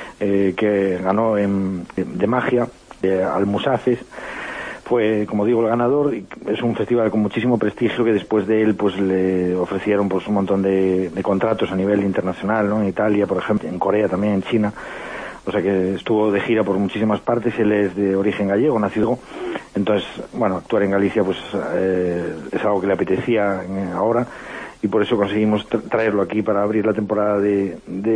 que ganó de magia, de Almusaces. Fue, como digo, el ganador, y es un festival con muchísimo prestigio que después de él pues le ofrecieron pues un montón de contratos a nivel internacional, ¿no? En Italia, por ejemplo, en Corea también, en China. O sea que estuvo de gira por muchísimas partes. Él es de origen gallego, nacido. Entonces, bueno, actuar en Galicia pues es algo que le apetecía ahora, y por eso conseguimos traerlo aquí para abrir la temporada de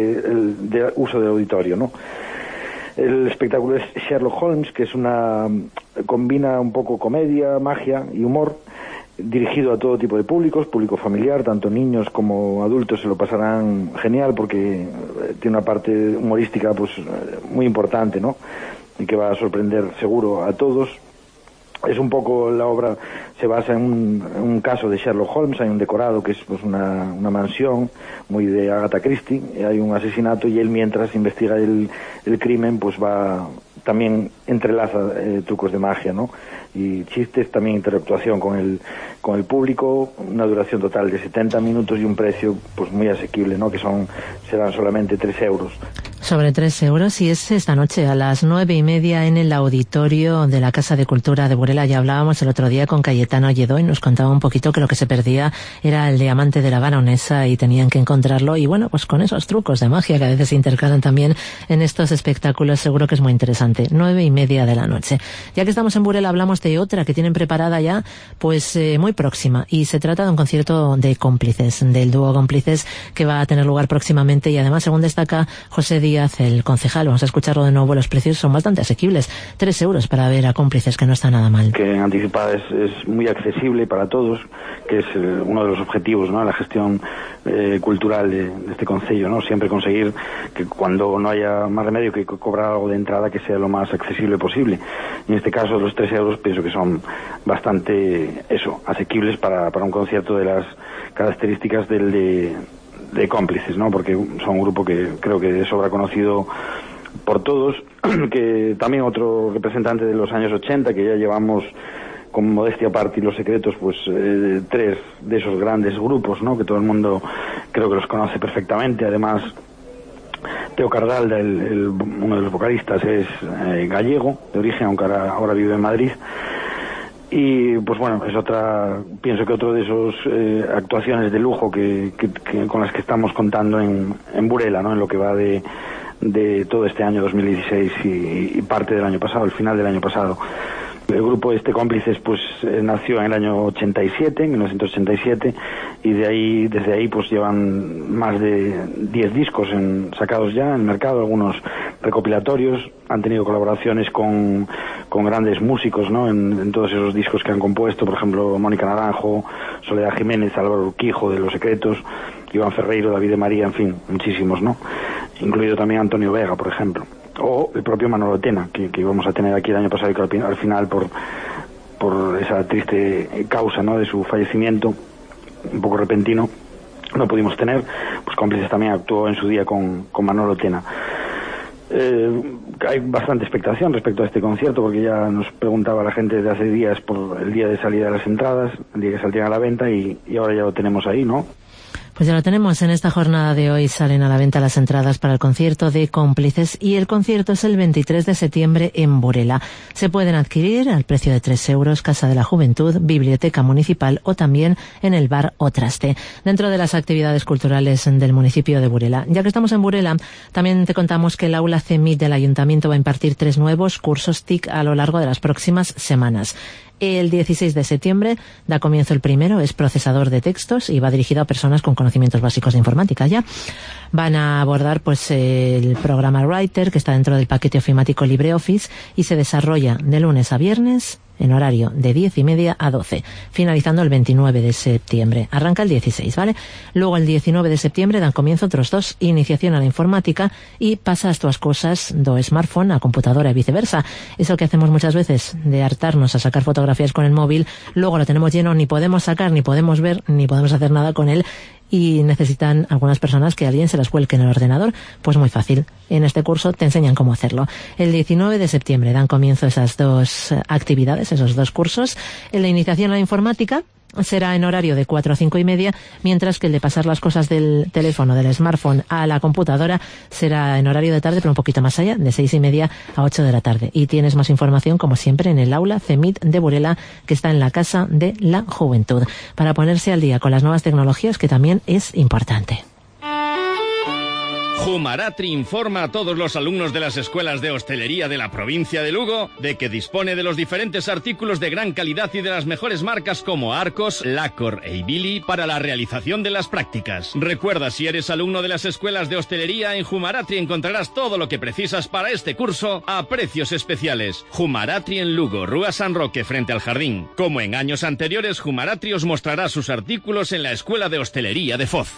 uso del auditorio, ¿no? El espectáculo es Sherlock Holmes, que combina un poco comedia, magia y humor, dirigido a todo tipo de públicos, público familiar, tanto niños como adultos se lo pasarán genial porque tiene una parte humorística pues muy importante, ¿no? Y que va a sorprender seguro a todos. Es un poco, la obra se basa en un caso de Sherlock Holmes. Hay un decorado que es pues una mansión muy de Agatha Christie, hay un asesinato y él, mientras investiga el crimen, pues también entrelaza trucos de magia, ¿no? Y chistes, también interactuación con el público, una duración total de 70 minutos y un precio pues muy asequible, ¿no? Que serán solamente 3 euros. Sobre 3 euros, y es esta noche a las 9:30 en el Auditorio de la Casa de Cultura de Burela. Ya hablábamos el otro día con Cayetano Lledó y nos contaba un poquito que lo que se perdía era el diamante de la baronesa y tenían que encontrarlo, y bueno, pues con esos trucos de magia que a veces se intercalan también en estos espectáculos, seguro que es muy interesante. 9:30 de la noche. Ya que estamos en Burela, hablamos de otra que tienen preparada ya, pues muy próxima, y se trata de un concierto de Cómplices, del dúo Cómplices, que va a tener lugar próximamente, y además, según destaca José Díaz, Díaz, el concejal. Vamos a escucharlo de nuevo. Los precios son bastante asequibles. 3 euros para ver a Cómplices, que no está nada mal. Que en Anticipada es muy accesible para todos, que es uno de los objetivos, ¿no?, la gestión cultural de este concello, ¿no? Siempre conseguir que cuando no haya más remedio que cobrar algo de entrada, que sea lo más accesible posible. En este caso, los 3 euros pienso que son bastante asequibles para un concierto de las características de Cómplices, ¿no? Porque son un grupo que creo que de sobra conocido por todos, que también otro representante de los años 80, que ya llevamos, con modestia aparte y Los Secretos, pues 3 de esos grandes grupos, ¿no?, que todo el mundo creo que los conoce perfectamente. Además, Teo Cardalda, uno de los vocalistas, es gallego de origen, aunque ahora vive en Madrid. Y pues bueno, pienso que otro de esos actuaciones de lujo que con las que estamos contando en Burela, ¿no?, en lo que va de todo este año 2016 y parte del año pasado, el final del año pasado. El grupo Cómplices pues nació en el año 1987, y desde ahí pues llevan más de 10 discos sacados ya en el mercado, algunos recopilatorios. Han tenido colaboraciones con grandes músicos, ¿no?, en todos esos discos que han compuesto, por ejemplo, Mónica Naranjo, Soledad Jiménez, Álvaro Urquijo de Los Secretos, Iván Ferreiro, David de María, en fin, muchísimos, ¿no?, incluido también Antonio Vega, por ejemplo, o el propio Manolo Tena, que íbamos a tener aquí el año pasado, y que al final por esa triste causa, ¿no?, de su fallecimiento un poco repentino, no pudimos tener. Pues Cómplices también actuó en su día con Manolo Tena. Hay bastante expectación respecto a este concierto, porque ya nos preguntaba la gente desde hace días por el día de salida de las entradas, el día que saldrían a la venta, y ahora ya lo tenemos ahí, ¿no? Pues ya lo tenemos. En esta jornada de hoy salen a la venta las entradas para el concierto de Cómplices, y el concierto es el 23 de septiembre en Burela. Se pueden adquirir al precio de 3 euros, Casa de la Juventud, Biblioteca Municipal o también en el bar O Traste, dentro de las actividades culturales del municipio de Burela. Ya que estamos en Burela, también te contamos que el aula CEMIT del Ayuntamiento va a impartir 3 nuevos cursos TIC a lo largo de las próximas semanas. El 16 de septiembre da comienzo el primero, es procesador de textos y va dirigido a personas con conocimientos básicos de informática. Ya van a abordar pues el programa Writer, que está dentro del paquete ofimático LibreOffice, y se desarrolla de lunes a viernes en horario de 10:30 a 12, finalizando el 29 de septiembre. Arranca el 16, ¿vale? Luego el 19 de septiembre dan comienzo otros 2, iniciación a la informática y pasa as túas cosas do smartphone a computadora y viceversa. Eso que hacemos muchas veces de hartarnos a sacar fotografías con el móvil, luego lo tenemos lleno, ni podemos sacar, ni podemos ver, ni podemos hacer nada con él, y necesitan algunas personas que alguien se las vuelque en el ordenador. Pues muy fácil. En este curso te enseñan cómo hacerlo. El 19 de septiembre dan comienzo esas 2 actividades, esos 2 cursos. El de iniciación a la informática será en horario de 4 a 5:30, mientras que el de pasar las cosas del teléfono, del smartphone a la computadora, será en horario de tarde, pero un poquito más allá, de 6:30 a 8 de la tarde. Y tienes más información, como siempre, en el aula CEMIT de Burela, que está en la Casa de la Juventud, para ponerse al día con las nuevas tecnologías, que también es importante. Jumaratri informa a todos los alumnos de las escuelas de hostelería de la provincia de Lugo de que dispone de los diferentes artículos de gran calidad y de las mejores marcas como Arcos, Lacor e Ibili para la realización de las prácticas. Recuerda, si eres alumno de las escuelas de hostelería, en Jumaratri encontrarás todo lo que precisas para este curso a precios especiales. Jumaratri en Lugo, Rúa San Roque, frente al jardín. Como en años anteriores, Jumaratri os mostrará sus artículos en la Escuela de Hostelería de Foz.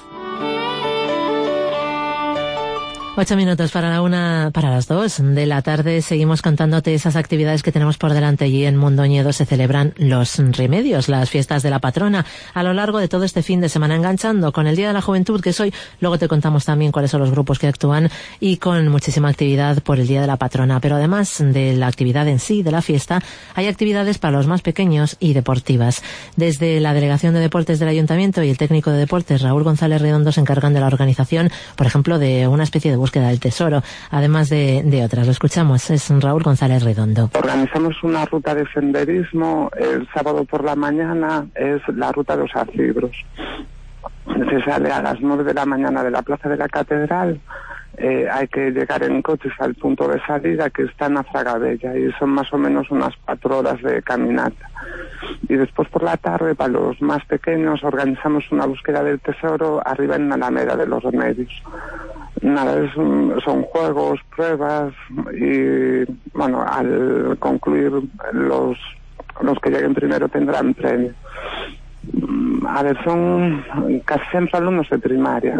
8 minutos para las 2 de la tarde. Seguimos contándote esas actividades que tenemos por delante. Allí en Mondoñedo se celebran los Remedios, las fiestas de la patrona, a lo largo de todo este fin de semana, enganchando con el Día de la Juventud, que es hoy. Luego te contamos también cuáles son los grupos que actúan, y con muchísima actividad por el Día de la Patrona. Pero además de la actividad en sí, de la fiesta, hay actividades para los más pequeños y deportivas. Desde la Delegación de Deportes del Ayuntamiento y el técnico de deportes, Raúl González Redondo, se encargan de la organización, por ejemplo, de una especie de búsqueda del tesoro, además de otras. Lo escuchamos, es Raúl González Redondo. Organizamos una ruta de senderismo el sábado por la mañana, es la ruta de los Acibros. Se sale a las 9 de la mañana de la Plaza de la Catedral, hay que llegar en coches al punto de salida, que está en la Fragabella, y son más o menos unas 4 horas de caminata. Y después por la tarde, para los más pequeños, organizamos una búsqueda del tesoro arriba en la Alameda de los Remedios. Nada, son juegos, pruebas y, bueno, al concluir los que lleguen primero tendrán premio. A ver, son casi siempre alumnos de primaria,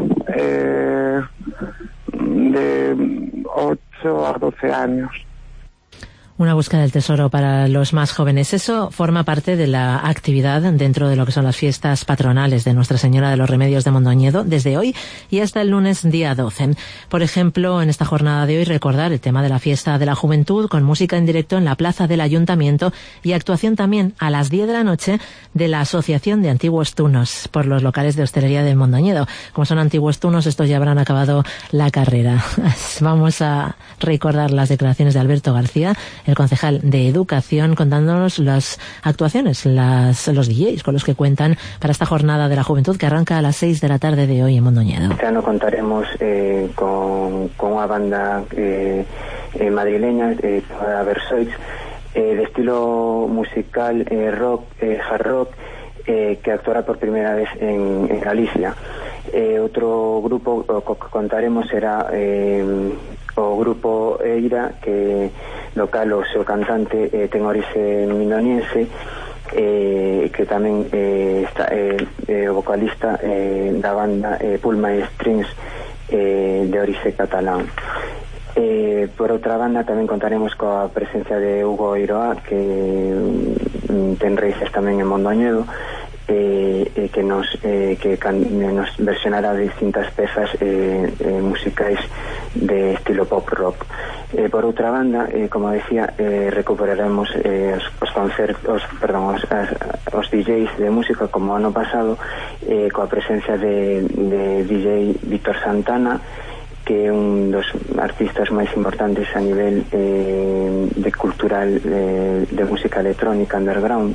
de 8 a 12 años. Una búsqueda del tesoro para los más jóvenes. Eso forma parte de la actividad dentro de lo que son las fiestas patronales de Nuestra Señora de los Remedios de Mondoñedo, desde hoy y hasta el lunes día 12. Por ejemplo, en esta jornada de hoy recordar el tema de la fiesta de la juventud con música en directo en la plaza del Ayuntamiento y actuación también a las 10 de la noche de la Asociación de Antiguos Tunos por los locales de hostelería de Mondoñedo. Como son antiguos tunos, estos ya habrán acabado la carrera. Vamos a recordar las declaraciones de Alberto García, el concejal de Educación, contándonos las actuaciones, los DJs con los que cuentan para esta jornada de la juventud que arranca a las 6 de la tarde de hoy en Mondoñedo. Este ano contaremos con unha banda madrileña, a Versoix, de estilo musical rock, hard rock, que actuará por primeira vez en Galicia. Outro grupo que contaremos será o grupo Eira, que local o seu cantante ten orixe mindoniense, que tamén está o vocalista da banda Pulma Strings, de orixe catalán. Por outra banda tamén contaremos coa presencia de Hugo Iroa, que ten raíces tamén en Mondoñedo, que nos versionará distintas pezas musicais de estilo pop rock. Por outra banda, como decía, recuperaremos os DJs de música como ano pasado, coa presencia de DJ Víctor Santana, que é un dos artistas máis importantes a nivel de cultural de música electrónica underground.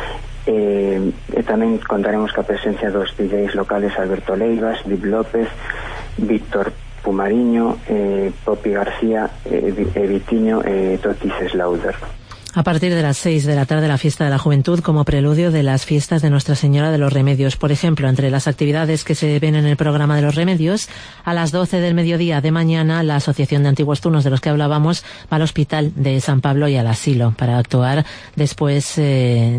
E tamén contaremos ca presencia dos DJs locales Alberto Leivas, Vip López, Víctor Pumariño, Popi García, Vitiño e Totis Slaughter. A partir de las 6 de la tarde la fiesta de la juventud como preludio de las fiestas de Nuestra Señora de los Remedios. Por ejemplo, entre las actividades que se ven en el programa de los Remedios, a las 12 del mediodía de mañana la Asociación de Antiguos Tunos de los que hablábamos va al Hospital de San Pablo y al asilo para actuar después en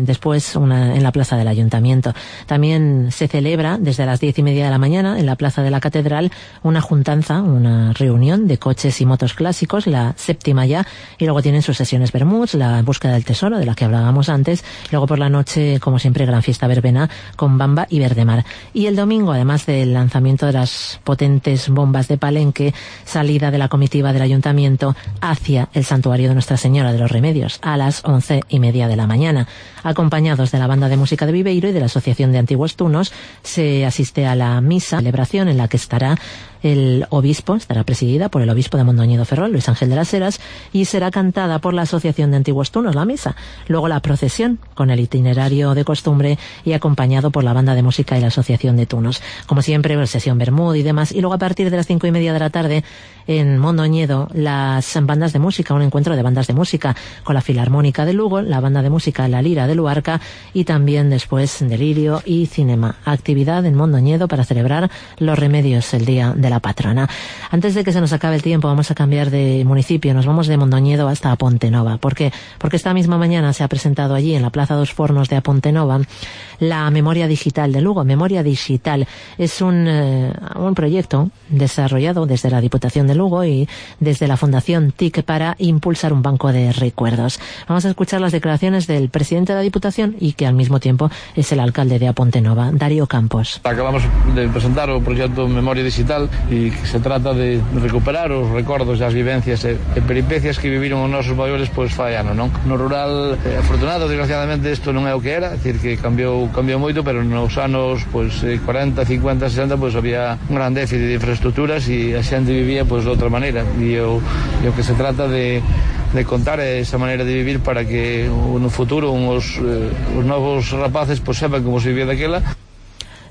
la plaza del Ayuntamiento. También se celebra desde las 10:30 de la mañana en la plaza de la Catedral una juntanza, una reunión de coches y motos clásicos, la séptima ya, y luego tienen sus sesiones Bermuds, la búsqueda del tesoro de la que hablábamos antes. Luego por la noche, como siempre, gran fiesta verbena con Bamba y Verdemar. Y el domingo, además del lanzamiento de las potentes bombas de Palenque, salida de la comitiva del Ayuntamiento hacia el santuario de Nuestra Señora de los Remedios a las 11:30 de la mañana. Acompañados de la banda de música de Viveiro y de la Asociación de Antiguos Tunos, se asiste a la misa, celebración en la que estará el obispo, estará presidida por el obispo de Mondoñedo Ferrol, Luis Ángel de las Heras, y será cantada por la Asociación de Antiguos Tunos, la misa. Luego la procesión, con el itinerario de costumbre y acompañado por la banda de música y la Asociación de Tunos. Como siempre, sesión Bermud y demás. Y luego a partir de las 5:30 de la tarde, en Mondoñedo, las bandas de música, un encuentro de bandas de música con la Filarmónica de Lugo, la banda de música La Lira de Luarca y también después Delirio y Cinema. Actividad en Mondoñedo para celebrar los Remedios, el día de la patrona. Antes de que se nos acabe el tiempo, vamos a cambiar de municipio. Nos vamos de Mondoñedo hasta Apontenova. ¿Por qué? Porque esta misma mañana se ha presentado allí en la Plaza dos Fornos de Apontenova la Memoria Digital de Lugo. Memoria Digital es un proyecto desarrollado desde la Diputación de Lugo y desde la Fundación TIC para impulsar un banco de recuerdos. Vamos a escuchar las declaraciones del presidente de la Diputación y que al mismo tiempo es el alcalde de Apontenova, Darío Campos. Acabamos de presentar o proxecto Memoria Digital e que se trata de recuperar os recordos das vivencias e peripecias que viviron os nosos maiores pois fai ano, non? No rural, afortunado, desgraciadamente isto non é o que era, é dicir que cambiou moito, pero nos anos pois 40, 50, 60 pois había un gran déficit de infraestructuras e a xente vivía pois de outra maneira e o que se trata de contar esa maneira de vivir para que no futuro os novos rapaces pois sepan como se vivía daquela.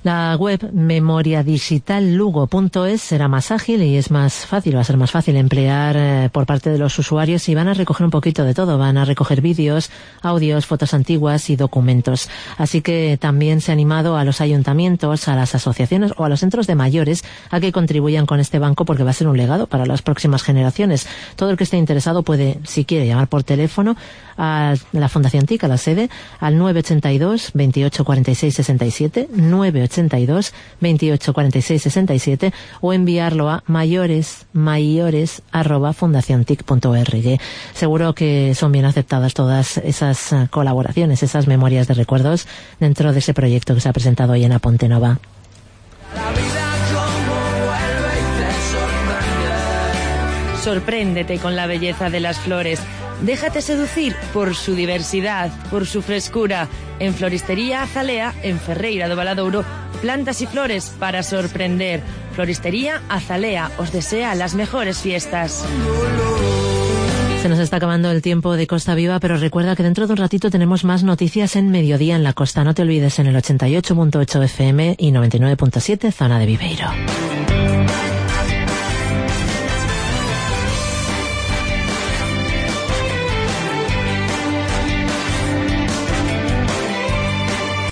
La web memoriadigitallugo.es será más ágil y es más fácil, va a ser más fácil emplear por parte de los usuarios, y van a recoger un poquito de todo. Van a recoger vídeos, audios, fotos antiguas y documentos. Así que también se ha animado a los ayuntamientos, a las asociaciones o a los centros de mayores a que contribuyan con este banco, porque va a ser un legado para las próximas generaciones. Todo el que esté interesado puede, si quiere, llamar por teléfono a la Fundación TIC, a la sede, al 982 28 46 67, 982 28 46 67, o enviarlo a mayores@fundaciontic.org. Seguro que son bien aceptadas todas esas colaboraciones, esas memorias de recuerdos dentro de ese proyecto que se ha presentado hoy en A Ponte Nova. Sorpréndete con la belleza de las flores. Déjate seducir por su diversidad, por su frescura. En Floristería Azalea, en Ferreira do Valadouro, plantas y flores para sorprender. Floristería Azalea os desea las mejores fiestas. Se nos está acabando el tiempo de Costa Viva, pero recuerda que dentro de un ratito tenemos más noticias en Mediodía en la Costa. No te olvides, en el 88.8 FM y 99.7 zona de Viveiro.